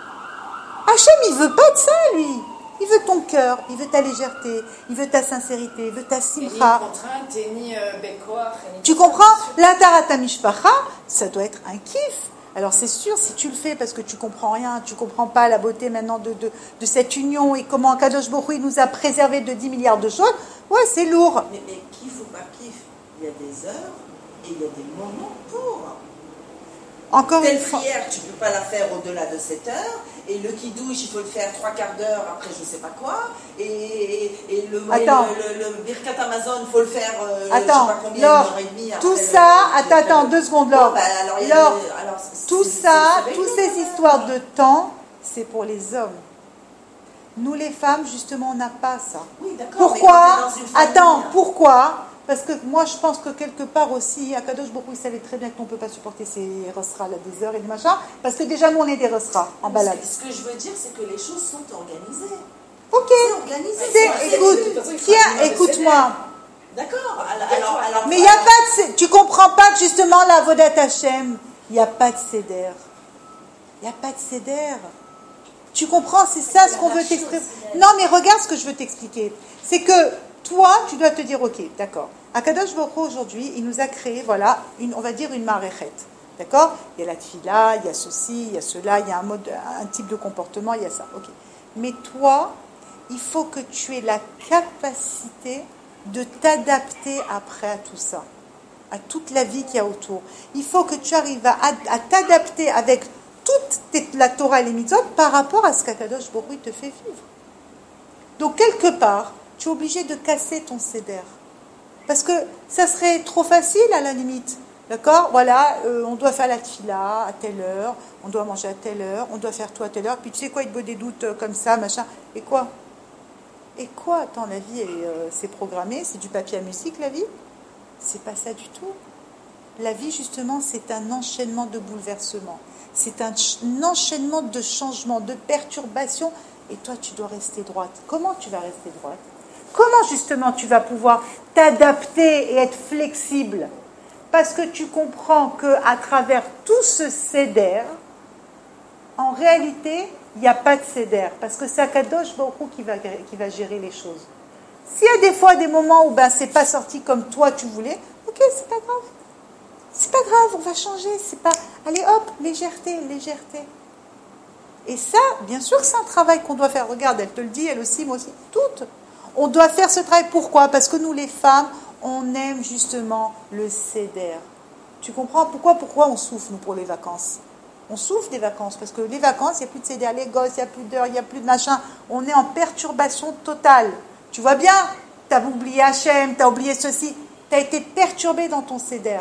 Speaker 1: Hachem, il veut pas de ça, lui. Il veut ton cœur, il veut ta légèreté, il veut ta sincérité, il veut ta
Speaker 2: Et ni
Speaker 1: simcha.
Speaker 2: contrainte, et ni bécoir.
Speaker 1: Tu comprends? La tarata mishpacha, ça doit être un kiff. Alors c'est sûr, si tu le fais parce que tu comprends rien, tu comprends pas la beauté maintenant de cette union et comment Kadosh Baruch Hu, il nous a préservé de 10 milliards de choses, ouais, c'est lourd.
Speaker 4: Mais kiff ou pas kiff, il y a des heures et il y a des moments pour.
Speaker 1: Encore
Speaker 4: Telle
Speaker 1: une fois.
Speaker 4: prière, tu ne peux pas la faire au-delà de 7 heures. Et le kidouche, il faut le faire 3/4 d'heure après je ne sais pas quoi. Et le Birkat Amazon, il faut le faire je ne sais pas combien,
Speaker 1: Laure,
Speaker 4: 1h30 après.
Speaker 1: tout ça, attends, 2 secondes, Laure. Laure, tout ça, toutes ces histoires de temps, c'est pour les hommes. Nous les femmes, justement, on n'a pas ça.
Speaker 4: Oui, d'accord.
Speaker 1: Pourquoi? Attends, pourquoi? Parce que moi, je pense que quelque part aussi, Akadosh Baruch Hu, il savait très bien qu'on ne peut pas supporter ces resras là, des heures et des machins, parce que déjà, nous, on est des resras en balade.
Speaker 4: Ce que je veux dire, c'est que les choses sont organisées.
Speaker 1: Ok.
Speaker 4: C'est organisé.
Speaker 1: Écoute, tiens, écoute-moi.
Speaker 4: D'accord. Alors,
Speaker 1: Mais il n'y a pas de... Tu comprends pas que justement, la Vodat Hashem, il n'y a pas de céder. Il n'y a pas de céder. Tu comprends, c'est ça ce qu'on veut t'exprimer. Non, mais regarde ce que je veux t'expliquer. C'est que toi, tu dois te dire, ok, d'accord. Akadosh Baruch Hu, aujourd'hui, il nous a créé, voilà, on va dire une maréchette. D'accord? Il y a la tfila, il y a ceci, il y a cela, il y a un type de comportement, il y a ça. Ok. Mais toi, il faut que tu aies la capacité de t'adapter après à tout ça, à toute la vie qu'il y a autour. Il faut que tu arrives à t'adapter avec toute la Torah et les mitzvot par rapport à ce qu'Akadosh Baruch Hu te fait vivre. Donc, quelque part, tu es obligé de casser ton seder. Parce que ça serait trop facile à la limite. D'accord? Voilà, on doit faire la tfila à telle heure, on doit manger à telle heure, on doit faire tout à telle heure, puis tu sais quoi, il te vaut des doutes comme ça, machin. Et quoi? Attends, la vie, c'est programmé, c'est du papier à musique, la vie? C'est pas ça du tout. La vie, justement, c'est un enchaînement de bouleversements. C'est un enchaînement de changements, de perturbations. Et toi, tu dois rester droite. Comment tu vas rester droite? Comment, justement, tu vas pouvoir t'adapter et être flexible? Parce que tu comprends qu'à travers tout ce céder, en réalité, il n'y a pas de céder. Parce que c'est Akadosh Baruch Hu qui va gérer les choses. S'il y a des fois des moments où c'est pas sorti comme toi tu voulais, ok, c'est pas grave. C'est pas grave, on va changer. C'est pas. Allez hop, légèreté. Et ça, bien sûr que c'est un travail qu'on doit faire. Regarde, elle te le dit, elle aussi, moi aussi, toutes. On doit faire ce travail. Pourquoi? Parce que nous, les femmes, on aime justement le céder. Tu comprends pourquoi on souffre, nous, pour les vacances? On souffre des vacances, parce que les vacances, il n'y a plus de céder, les gosses, il n'y a plus d'heures, il n'y a plus de machin. On est en perturbation totale. Tu vois bien? Tu as oublié Hachem, tu as oublié ceci. Tu as été perturbé dans ton céder.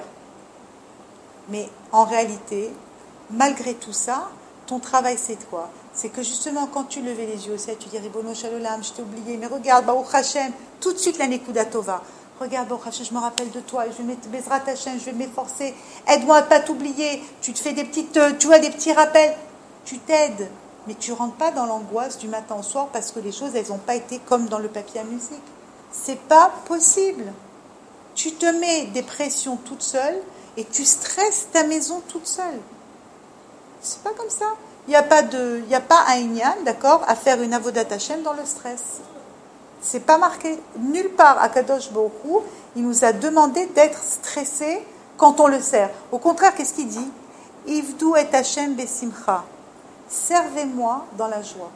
Speaker 1: Mais en réalité, malgré tout ça, ton travail, c'est quoi? C'est que justement, quand tu levais les yeux au ciel, tu dis Ribono Shalolam, je t'ai oublié, mais regarde, Baruch Hashem, tout de suite la Nekuda Tova. Regarde, Baruch Hashem, je me rappelle de toi, je vais mettre Bezrat Hashem, je vais m'efforcer, aide-moi à ne pas t'oublier. Tu te fais des petits rappels, tu t'aides, mais tu ne rentres pas dans l'angoisse du matin au soir parce que les choses, elles n'ont pas été comme dans le papier à musique. C'est pas possible. Tu te mets des pressions toute seule et tu stresses ta maison toute seule. C'est pas comme ça. Il n'y a pas un inyan, d'accord, à faire une avodat Hashem dans le stress. C'est pas marqué nulle part à Kadosh Baruch Hu. Il nous a demandé d'être stressé quand on le sert. Au contraire, qu'est-ce qu'il dit? Ivdu et Hashem besimcha. Servez-moi dans la joie.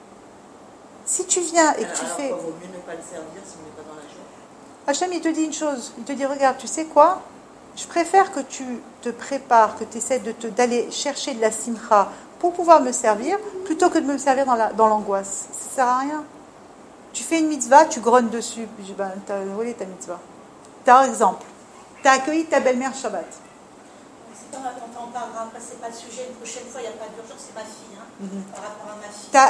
Speaker 1: Si tu viens et que tu fais...
Speaker 4: Alors, vaut mieux ne pas le servir si on n'est pas dans la joie.
Speaker 1: Hachem, il te dit une chose. Il te dit, regarde, tu sais quoi? Je préfère que tu te prépares, que tu essaies d'aller chercher de la simcha pour pouvoir me servir, plutôt que de me servir dans l'angoisse. Ça ne sert à rien. Tu fais une mitzvah, tu grognes dessus. Je dis, tu as volé ta mitzvah. Par exemple, tu as accueilli ta belle-mère Shabbat.
Speaker 3: C'est pas grave, on en parlera après, c'est pas le sujet. Une prochaine fois, il n'y a pas d'urgence, c'est ma fille. Par rapport à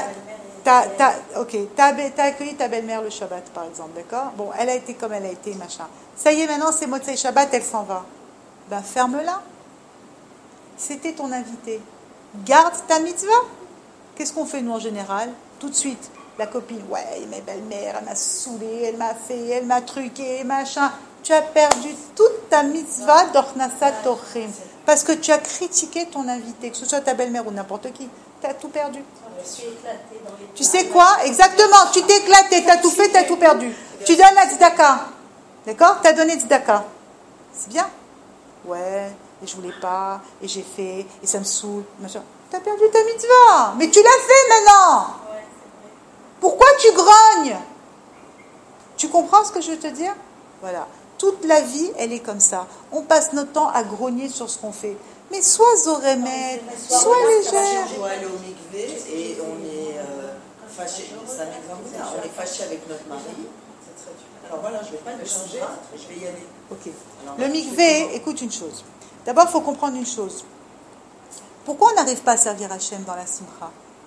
Speaker 3: ma fille,
Speaker 1: t'as accueilli ta belle-mère le Shabbat, par exemple, d'accord? Bon, elle a été comme elle a été, machin. Ça y est, maintenant, c'est Motzei Shabbat, elle s'en va. Ferme-la. C'était ton invité. Garde ta mitzvah. Qu'est-ce qu'on fait, nous, en général? Tout de suite, la copine, ouais, ma belle-mère, elle m'a saoulée, elle m'a fait, elle m'a truqué, machin. Tu as perdu toute ta mitzvah d'Ornasat Tochim. Parce que tu as critiqué ton invité, que ce soit ta belle-mère ou n'importe qui. Tu as tout perdu. Tu sais quoi? Exactement, tu t'es éclaté, tu as tout fait, tu as tout perdu. Tu donnes la tzedaka. D'accord? Tu as donné tzedaka. C'est bien. Ouais, et je voulais pas, et j'ai fait, et ça me saoule. Tu as perdu ta mitzvah. Mais tu l'as fait maintenant. Pourquoi tu grognes? Tu comprends ce que je veux te dire? Voilà. Toute la vie, elle est comme ça. On passe notre temps à grogner sur ce qu'on fait. Mais sois zorémètre, sois légère.
Speaker 4: On doit aller au mikvé et on est fâché. C'est un exemple là. On est fâché avec notre mari. Alors voilà, je ne vais pas le changer, je vais y aller.
Speaker 1: Ok.
Speaker 4: Alors,
Speaker 1: Le mikvé, écoute une chose. D'abord, il faut comprendre une chose. Pourquoi on n'arrive pas à servir Hachem dans la simcha?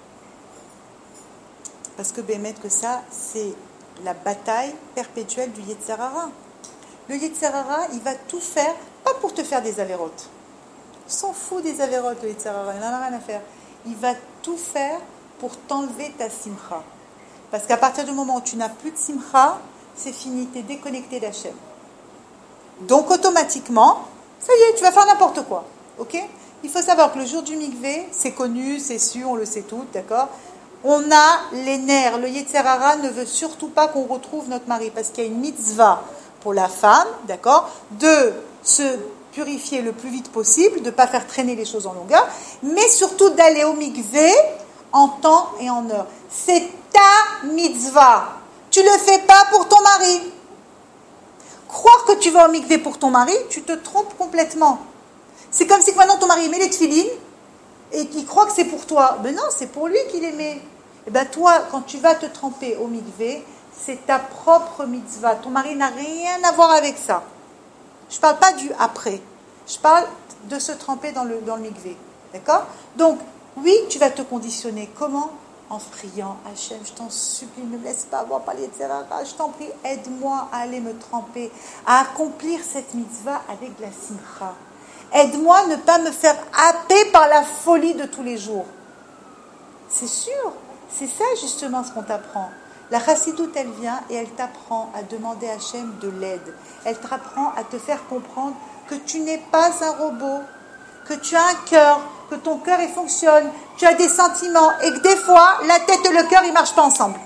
Speaker 1: Parce que Bémet, que ça, c'est la bataille perpétuelle du Yetzer Hara. Le Yetzer Hara, il va tout faire, pas pour te faire des avérotes. Il s'en fout des avérotes, le Yetzer Hara, il n'en a rien à faire. Il va tout faire pour t'enlever ta simcha. Parce qu'à partir du moment où tu n'as plus de simcha, c'est fini, tu es déconnecté d'Hachem. Donc automatiquement, ça y est, tu vas faire n'importe quoi. Ok? Il faut savoir que le jour du mikvé, c'est connu, c'est sûr, on le sait tous, d'accord? On a les nerfs. Le Yetzer Hara ne veut surtout pas qu'on retrouve notre mari, parce qu'il y a une mitzvah pour la femme, d'accord, de se purifier le plus vite possible, de ne pas faire traîner les choses en longueur, mais surtout d'aller au mikvé en temps et en heure. C'est ta mitzvah. Tu ne le fais pas pour ton mari. Croire que tu vas au mikvé pour ton mari, tu te trompes complètement. C'est comme si maintenant ton mari met les tefilines et qu'il croit que c'est pour toi. Mais non, c'est pour lui qu'il les met. Et bien toi, quand tu vas te tremper au mikvé, c'est ta propre mitzvah. Ton mari n'a rien à voir avec ça. Je ne parle pas du après. Je parle de se tremper dans le mikvé. D'accord? Donc, oui, tu vas te conditionner. Comment? En priant. Hachem, je t'en supplie, ne me laisse pas avoir parlé de Zerara. Je t'en prie, aide-moi à aller me tremper, à accomplir cette mitzvah avec la simcha. Aide-moi à ne pas me faire happer par la folie de tous les jours. C'est sûr. C'est ça justement ce qu'on t'apprend. La chassidoute, elle vient et elle t'apprend à demander à Hachem de l'aide. Elle t'apprend à te faire comprendre que tu n'es pas un robot, que tu as un cœur, que ton cœur il fonctionne, tu as des sentiments et que des fois, la tête et le cœur ils ne marchent pas ensemble.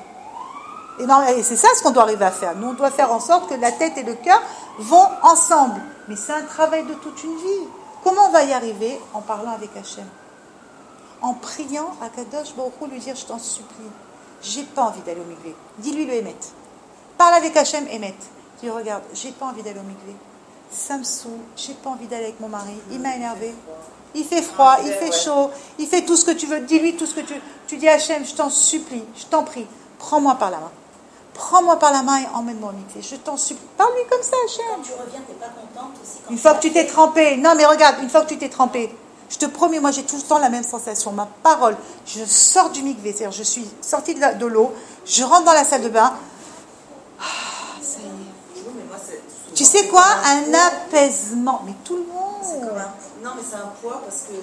Speaker 1: Et c'est ça ce qu'on doit arriver à faire. Nous, on doit faire en sorte que la tête et le cœur vont ensemble. Mais c'est un travail de toute une vie. Comment on va y arriver? En parlant avec Hachem. En priant à Kadosh Baruch Hu, lui dire, je t'en supplie, j'ai pas envie d'aller au mikvé. Dis-lui le Emet. Parle avec Hachem, Emet. Dis, regarde, j'ai pas envie d'aller au mikvé. Ça me saoule, j'ai pas envie d'aller avec mon mari. Il m'a énervé. Il fait froid, il fait chaud, il fait tout ce que tu veux. Dis-lui tout ce que tu veux. Tu dis Hachem, je t'en supplie, je t'en prie, prends-moi par la main. Prends-moi par la main et emmène-moi au mikvé. Je t'en supplie. Parle-lui comme ça, Hachem.
Speaker 3: Quand tu reviens, tu n'es pas contente aussi.
Speaker 1: Une fois que tu t'es trempé. Non, mais regarde, une fois que tu t'es trempé. Je te promets, moi j'ai tout le temps la même sensation. Ma parole, je sors du mikvé, c'est-à-dire je suis sortie de l'eau, je rentre dans la salle de bain. Ça y est. Tu sais quoi? Un apaisement. Mais tout le monde.
Speaker 4: C'est comme non, mais c'est un poids parce que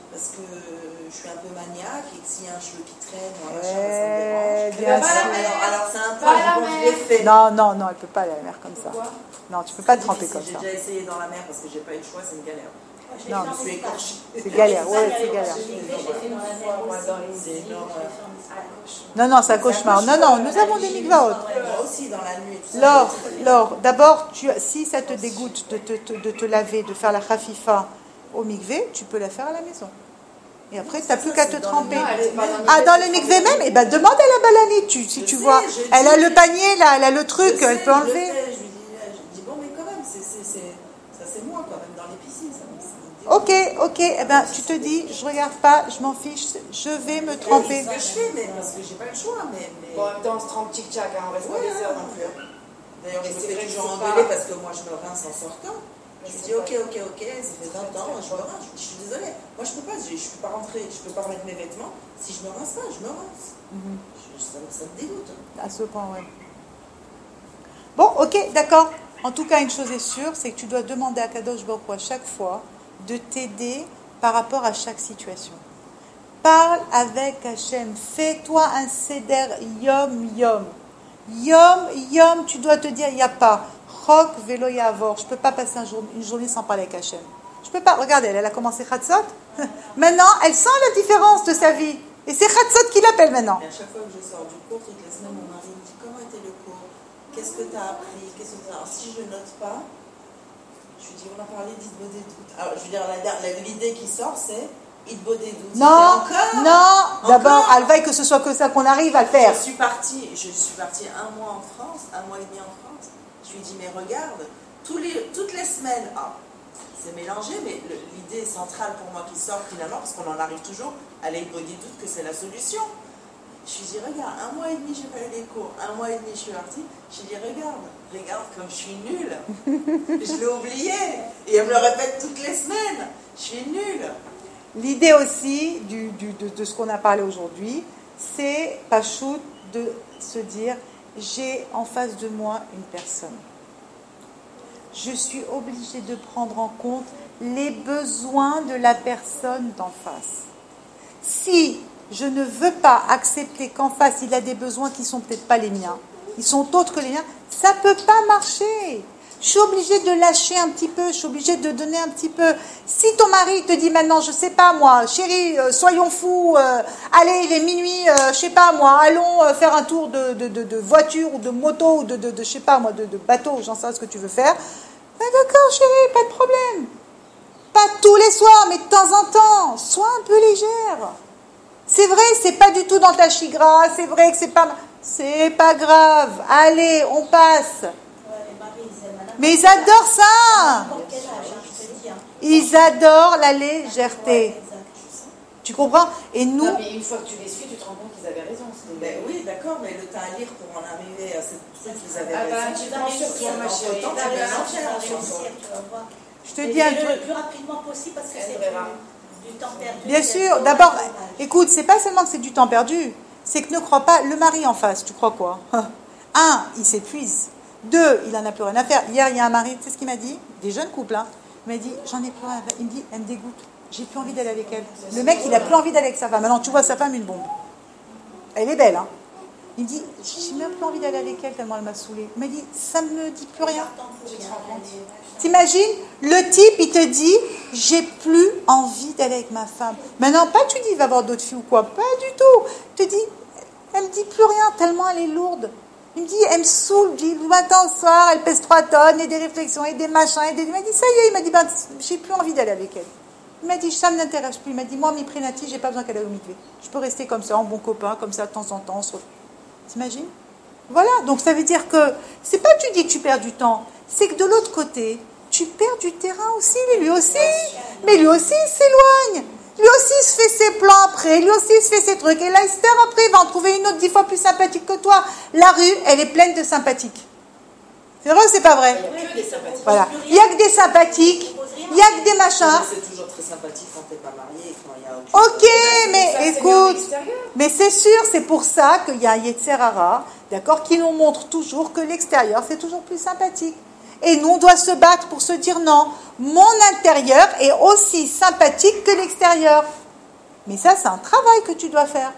Speaker 4: je suis un peu maniaque et que s'il y a un cheveu qui traîne ou un machin, ça me dérange.
Speaker 1: Bien
Speaker 2: sûr.
Speaker 4: Alors c'est un poids, je l'ai fait.
Speaker 1: Non, elle ne peut pas aller à la mer comme ça.
Speaker 2: Pourquoi?
Speaker 1: Non, tu ne peux pas te tremper comme
Speaker 4: J'ai
Speaker 1: ça.
Speaker 4: déjà essayé dans la mer parce que j'ai pas eu le choix, c'est une galère.
Speaker 1: Non,
Speaker 4: Je suis écorchée.
Speaker 1: c'est galère, ouais, c'est galère.
Speaker 4: C'est énorme.
Speaker 1: Non, c'est un cauchemar. Non, nous avons des mikvaot.
Speaker 4: Moi aussi dans la nuit. Et tout ça.
Speaker 1: Laure, d'abord, si ça te dégoûte de te laver, de faire la khafifa au mikvé, tu peux la faire à la maison. Et après, tu n'as plus qu'à te tremper. Ah, dans le mikvé même? Eh bien, demande à la balanite, si tu vois. Elle a le panier, là, elle a le truc, elle peut enlever.
Speaker 4: Je dis, bon, mais quand même, ça c'est moi quand même dans les piscines.
Speaker 1: Ok, eh ben, tu te dis, je regarde pas, je m'en fiche, je vais me tremper.
Speaker 4: C'est ce que je fais, mais parce que j'ai pas le choix. Mais...
Speaker 2: Bon, en même temps, on se trempe tic-tac, hein, on reste pas des heures non plus.
Speaker 4: D'ailleurs, je me
Speaker 2: c'est
Speaker 4: fais
Speaker 2: vrai que
Speaker 4: toujours
Speaker 2: c'est
Speaker 4: engueuler
Speaker 2: pas-
Speaker 4: parce que moi je me rince en sortant. Je me dis, ok, ça fait 20 ans, je me rince. Je suis désolée. Moi je peux pas rentrer, je peux pas remettre mes vêtements. Si je me rince pas, je me rince. Ça me dégoûte.
Speaker 1: À ce point, ouais. Bon, ok, d'accord. En tout cas, une chose est sûre, c'est que tu dois demander à Kadosh Baruch Hu à chaque fois de t'aider par rapport à chaque situation. Parle avec Hachem. Fais-toi un seder yom yom. Yom, tu dois te dire, il n'y a pas. Chok velo yavor. Je ne peux pas passer une journée sans parler avec Hachem. Je ne peux pas. Regardez, elle a commencé Chatzot. Maintenant, elle sent la différence de sa vie. Et c'est Chatzot qui l'appelle maintenant.
Speaker 4: Et à chaque fois que je sors du cours, toutes les semaines, mon mari me dit, comment était le cours? Qu'est-ce que tu as appris? Alors, si je note pas, je lui dis, on a parlé d'Idbo des doutes. Alors, je veux dire, l'idée qui sort, c'est Idbo des doutes.
Speaker 1: Non, d'abord, elle veille que ce soit que ça qu'on arrive à le faire.
Speaker 4: Je suis partie 1 mois en France, 1 mois et demi en France. Je lui dis, mais regarde, toutes les semaines, c'est mélangé, mais l'idée centrale pour moi qui sort finalement, parce qu'on en arrive toujours à l'ego des doutes que c'est la solution. Je lui dis, regarde, 1 mois et demi, j'ai pas eu d'écho. 1 mois et demi, je suis partie. Je lui dis, regarde comme je suis nulle. Je l'ai oublié. Et elle me le répète toutes les semaines. Je suis nulle.
Speaker 1: L'idée aussi de ce qu'on a parlé aujourd'hui, c'est, Pachout, de se dire, j'ai en face de moi une personne. Je suis obligée de prendre en compte les besoins de la personne d'en face. Si je ne veux pas accepter qu'en face, il a des besoins qui ne sont peut-être pas les miens, ils sont autres que les miens, ça ne peut pas marcher. Je suis obligée de lâcher un petit peu, je suis obligée de donner un petit peu. Si ton mari te dit maintenant, je ne sais pas moi, chérie, soyons fous, allez, il est minuit, je ne sais pas moi, allons faire un tour de voiture ou de moto ou de je sais pas moi, de bateau, j'en sais pas ce que tu veux faire. Ben d'accord chérie, pas de problème. Pas tous les soirs, mais de temps en temps, sois un peu légère. C'est vrai, c'est pas du tout dans ta chigra, c'est vrai que c'est pas grave, allez, on passe. Mais ils adorent ça. Ils adorent la légèreté. Tu comprends? Et nous...
Speaker 2: Non, mais une fois que tu les suis, tu te rends compte qu'ils avaient raison.
Speaker 4: Ben oui, d'accord, mais le temps à lire pour en arriver à ce truc qu'ils avaient raison.
Speaker 2: Tu prends sur toi, ma chérie.
Speaker 1: Je te dis un truc.
Speaker 3: Le plus rapidement possible parce que c'est du temps perdu.
Speaker 1: Bien sûr. D'abord, écoute, c'est pas seulement que c'est du temps perdu, c'est que ne crois pas, le mari en face, tu crois quoi? 1, il s'épuise. 2, il en a plus rien à faire. Hier, il y a un mari, tu sais ce qu'il m'a dit? Des jeunes couples, hein. Il m'a dit, j'en ai plus rien à faire. Il me dit, elle me dégoûte. J'ai plus envie d'aller avec elle. Le mec, il a plus envie d'aller avec sa femme. Maintenant, tu vois sa femme, une bombe. Elle est belle, hein. Il me dit, j'ai même plus envie d'aller avec elle tellement elle m'a saoulée. Il m'a dit, ça me dit plus rien. T'imagines, le type, il te dit, j'ai plus envie d'aller avec ma femme. Maintenant, pas tu dis, il va voir d'autres filles ou quoi. Pas du tout. Il te dit, elle me dit plus rien tellement elle est lourde. Il me dit, elle me saoule du matin au soir, elle pèse 3 tonnes, et des réflexions, et des machins, et des... Il m'a dit, ça y est, il m'a dit, ben, j'ai plus envie d'aller avec elle. Il m'a dit, ça ne m'intéresse plus. Il m'a dit, moi, mes prénatis, j'ai pas besoin qu'elle aille au mikvé. Je peux rester comme ça, en bon copain, comme ça, de temps en temps. T'imagines? Voilà, donc ça veut dire que, c'est pas que tu dis que tu perds du temps, c'est que de l'autre côté, tu perds du terrain aussi, lui aussi. Mais lui aussi, il s'éloigne. Lui aussi, il se fait ses plans après. Lui aussi, il se fait ses trucs. Et là, Esther, après, il va en trouver une autre 10 fois plus sympathique que toi. La rue, elle est pleine de sympathiques. C'est vrai ou c'est pas vrai? Voilà. Il n'y a que des sympathiques. Il n'y a que des machins.
Speaker 4: C'est toujours très sympathique quand t'es pas marié et quand il y a autre chose.
Speaker 1: Ok, mais écoute. Mais c'est sûr, c'est pour ça qu'il y a un Yetzer Hara, d'accord, qui nous montre toujours que l'extérieur, c'est toujours plus sympathique. Et nous, on doit se battre pour se dire non, mon intérieur est aussi sympathique que l'extérieur. Mais ça, c'est un travail que tu dois faire.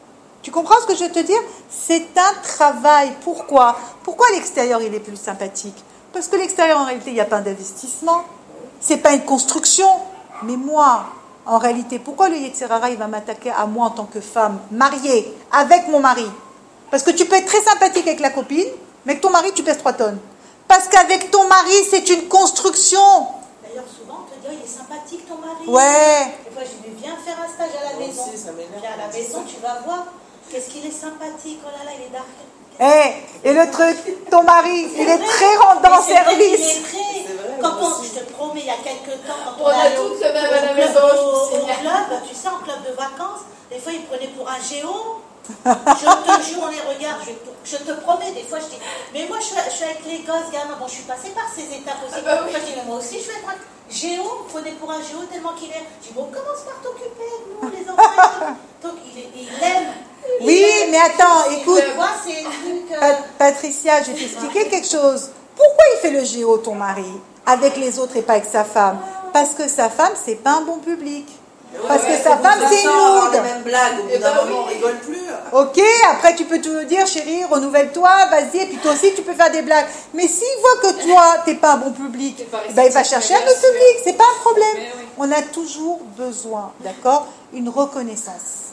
Speaker 1: Tu comprends ce que je veux te dire? C'est un travail. Pourquoi? Pourquoi l'extérieur, il est plus sympathique? Parce que l'extérieur, en réalité, il n'y a pas d'investissement. C'est pas une construction. Mais moi, en réalité, pourquoi le Yetzer Hara, il va m'attaquer à moi en tant que femme mariée avec mon mari? Parce que tu peux être très sympathique avec la copine, mais avec ton mari, tu pèses 3 tonnes. Parce qu'avec ton mari, c'est une construction.
Speaker 3: D'ailleurs, souvent, on te dit, il est sympathique ton mari.
Speaker 1: Ouais.
Speaker 3: Des fois, je dis, viens faire un stage à la maison.
Speaker 4: Aussi, ça m'énerve.
Speaker 3: Viens à la maison, tu vas voir. Qu'est-ce qu'il est sympathique. Oh là là, il est dark.
Speaker 1: Et le truc, ton mari, il est très rendant service.
Speaker 3: Quand je te promets, il y a quelques temps, quand
Speaker 2: On a toutes le même à la maison,
Speaker 3: au club, tu sais, en club de vacances, des fois, ils prenaient pour un géo. Je te jure, on les regarde, je te promets, des fois, je dis, mais moi, je suis avec les gosses, gamins, bon, je suis passée par ces étapes aussi.
Speaker 2: Oui.
Speaker 3: Je dis, mais moi aussi, je vais être un géo, vous prenez pour un géo tellement qu'il est. Je dis, bon, commence par t'occuper de nous, les enfants. Donc, il aime.
Speaker 1: Oui, mais attends, écoute.
Speaker 3: Tu vois, c'est un truc.
Speaker 1: Patricia, je vais t'expliquer quelque chose. Pourquoi il fait le géo, ton mari, avec les autres et pas avec sa femme? Parce que sa femme, c'est pas un bon public. Parce que sa femme, c'est une lourde.
Speaker 4: les mêmes blagues, au bout d'un moment, on rigole plus.
Speaker 1: Ok, après tu peux tout dire, chérie, renouvelle-toi, vas-y, et puis toi aussi tu peux faire des blagues. Mais s'il voit que toi, t'es pas un bon public, ben, il va chercher un autre public, c'est pas un problème.
Speaker 2: Oui.
Speaker 1: On a toujours besoin, d'accord, une reconnaissance.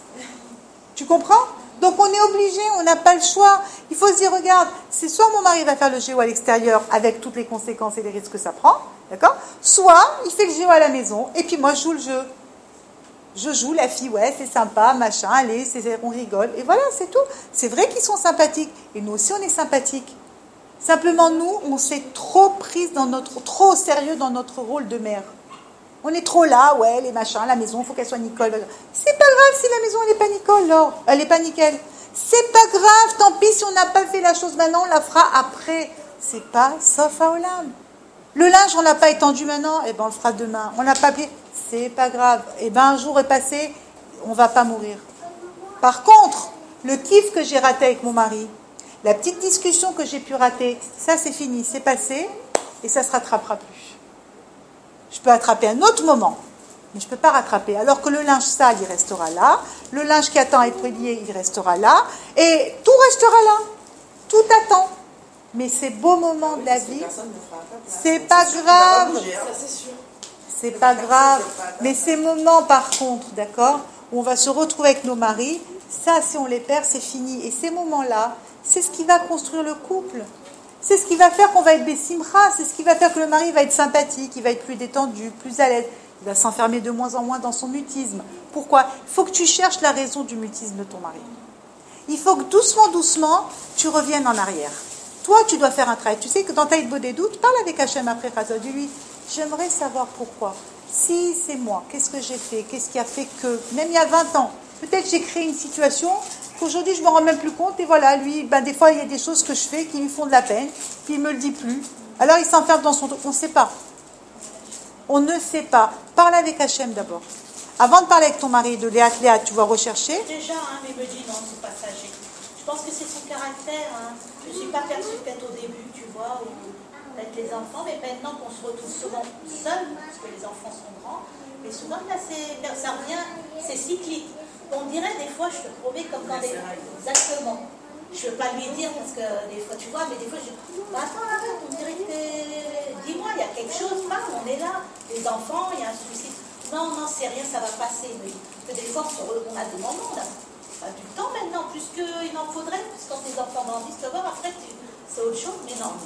Speaker 1: Tu comprends? Donc on est obligé, on n'a pas le choix. Il faut se dire, regarde, c'est soit mon mari va faire le géo à l'extérieur avec toutes les conséquences et les risques que ça prend, d'accord? Soit il fait le géo à la maison et puis moi je joue le jeu. Je joue la fille, ouais, c'est sympa, machin, allez, on rigole. Et voilà, c'est tout. C'est vrai qu'ils sont sympathiques. Et nous aussi, on est sympathiques. Simplement, nous, on s'est trop prise trop au sérieux dans notre rôle de mère. On est trop là, ouais, les machins, la maison, il faut qu'elle soit Nicole. C'est pas grave si la maison, elle n'est pas Nicole, Laure. Elle n'est pas nickel. C'est pas grave, tant pis si on n'a pas fait la chose maintenant, on la fera après. C'est pas sauf à Olam. Le linge, on l'a pas étendu maintenant, eh ben on le fera demain. On l'a pas plié, c'est pas grave. Eh ben un jour est passé, on va pas mourir. Par contre, le kiff que j'ai raté avec mon mari, la petite discussion que j'ai pu rater, ça c'est fini, c'est passé, et ça se rattrapera plus. Je peux attraper un autre moment, mais je ne peux pas rattraper. Alors que le linge sale, il restera là, le linge qui attend à être plié, il restera là, et tout restera là. Tout attend. Mais ces beaux moments de la vie, c'est pas grave. C'est pas grave. Mais ces moments, par contre, d'accord, où on va se retrouver avec nos maris, ça, si on les perd, c'est fini. Et ces moments-là, c'est ce qui va construire le couple. C'est ce qui va faire qu'on va être bessimra, c'est ce qui va faire que le mari va être sympathique, il va être plus détendu, plus à l'aise, il va s'enfermer de moins en moins dans son mutisme. Pourquoi ? Il faut que tu cherches la raison du mutisme de ton mari. Il faut que doucement, doucement, tu reviennes en arrière. Toi, tu dois faire un travail. Tu sais que dans ta Hitbod des doutes, parle avec Hachem après Chazot, dis-lui, j'aimerais savoir pourquoi. Si c'est moi, qu'est-ce que j'ai fait ? Qu'est-ce qui a fait que, même il y a 20 ans, peut-être j'ai créé une situation qu'aujourd'hui je ne me rends même plus compte, et voilà, lui, des fois il y a des choses que je fais qui lui font de la peine, puis il ne me le dit plus. Alors il s'enferme dans son truc. On ne sait pas. On ne sait pas. Parle avec Hachem d'abord. Avant de parler avec ton mari de Léa, tu vas rechercher.
Speaker 3: Déjà, mais il me dit non, c'est passager. Je pense que c'est son caractère. Je ne suis pas perçue peut-être au début, tu vois, ou avec les enfants, mais maintenant qu'on se retrouve souvent seuls, parce que les enfants sont grands, mais souvent là, ça revient, c'est cyclique. On dirait des fois, je te promets, comme quand des... Exactement. Je ne veux pas lui dire parce que des fois, tu vois, mais des fois, je dis, attends, arrête, on dirait que dis-moi, il y a quelque chose, parle, on est là. Les enfants, il y a un suicide. Non, c'est rien, ça va passer. Mais des fois, on a des moments, là. Pas du temps maintenant, plus qu'il en faudrait, parce que quand tes enfants grandissent, tu vas voir, après, c'est autre chose, mais non.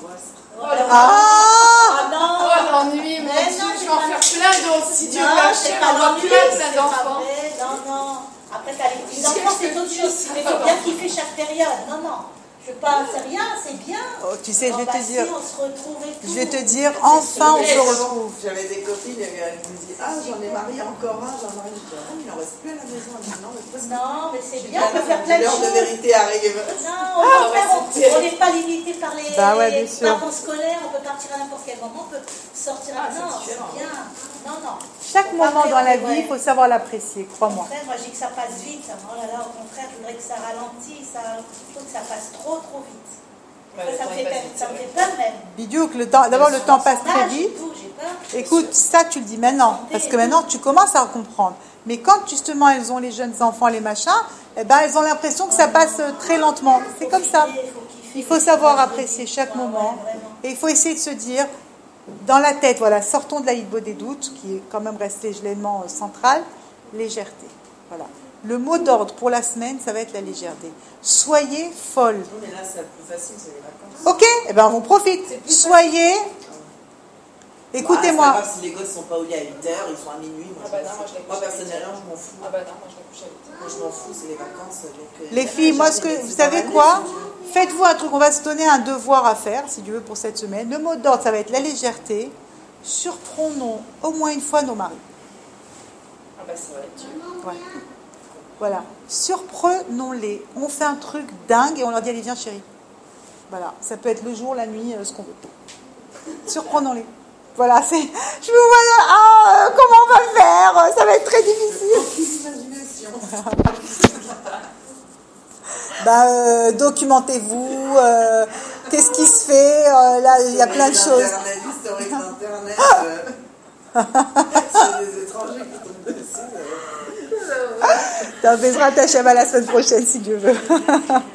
Speaker 1: Ah
Speaker 3: non.
Speaker 2: Oh l'ennui, mon Dieu, je vais en faire plein d'autres. Si Dieu veut, je vais en avoir plein d'enfants.
Speaker 3: Non. Après, t'as les petits enfants, c'est autre chose. Mais il faut bien kiffer chaque période. Non. Je veux pas, c'est rien, c'est bien.
Speaker 1: Oh, tu sais, je vais te dire.
Speaker 3: On se retrouve et tout.
Speaker 1: Je vais te dire, enfin on se retrouve.
Speaker 4: J'avais des copines, elles me disaient, j'en ai marié encore un, j'en ai marié. Il en reste plus à la maison. Elle dit,
Speaker 3: non, mais c'est bien, on peut faire plein de choses.
Speaker 4: L'heure de vérité arrive.
Speaker 3: Non, on n'est pas limité par les parents scolaires, on peut partir à n'importe quel moment, on peut sortir à... Non, c'est bien. Non.
Speaker 1: Chaque moment dans la vie, il faut savoir l'apprécier, crois-moi.
Speaker 3: Au contraire, moi je dis que ça passe vite. Oh là là, au contraire, je voudrais que ça ralentisse. Je trouve que ça passe trop vite. Ça me fait peur même.
Speaker 1: Bidiouk, d'abord le temps passe très vite. Écoute, ça tu le dis maintenant, parce que maintenant tu commences à comprendre. Mais quand justement elles ont les jeunes enfants, les machins, elles ont l'impression que ça passe très lentement. C'est comme ça. Il faut savoir apprécier chaque moment. Et il faut essayer de se dire, dans la tête, voilà, sortons de la Hitbod des doutes, qui est quand même resté l'élément central, légèreté. Voilà. Le mot d'ordre pour la semaine, ça va être la légèreté. Soyez folle.
Speaker 4: Non, mais là, c'est le plus facile, c'est les vacances.
Speaker 1: Ok, on profite. Soyez... Écoutez-moi.
Speaker 4: C'est pas grave si les gosses sont pas au lit à 8h, ils sont à minuit. Moi, personnellement, je m'en fous.
Speaker 2: Ah bah non, moi je les couche à 8h.
Speaker 4: Moi, je m'en fous, c'est les vacances. Donc,
Speaker 1: les filles, vous savez quoi ? Faites-vous un truc, on va se donner un devoir à faire, si Dieu veut, pour cette semaine. Le mot d'ordre, ça va être la légèreté. Surprenons au moins une fois nos maris.
Speaker 2: Ah bah ça va être dur.
Speaker 1: Ouais. Voilà. Surprenons-les. On fait un truc dingue et on leur dit, allez, viens chérie. Voilà. Ça peut être le jour, la nuit, ce qu'on veut. Surprenons-les. Voilà, je vous vois, comment on va faire ? Ça va être très difficile. Documentez-vous, qu'est-ce qui se fait, là il y a plein de choses.
Speaker 4: Historique d'Internet, c'est des étrangers qui tombent dessus.
Speaker 1: T'en Bezrat Hachem à la semaine prochaine si Dieu veut.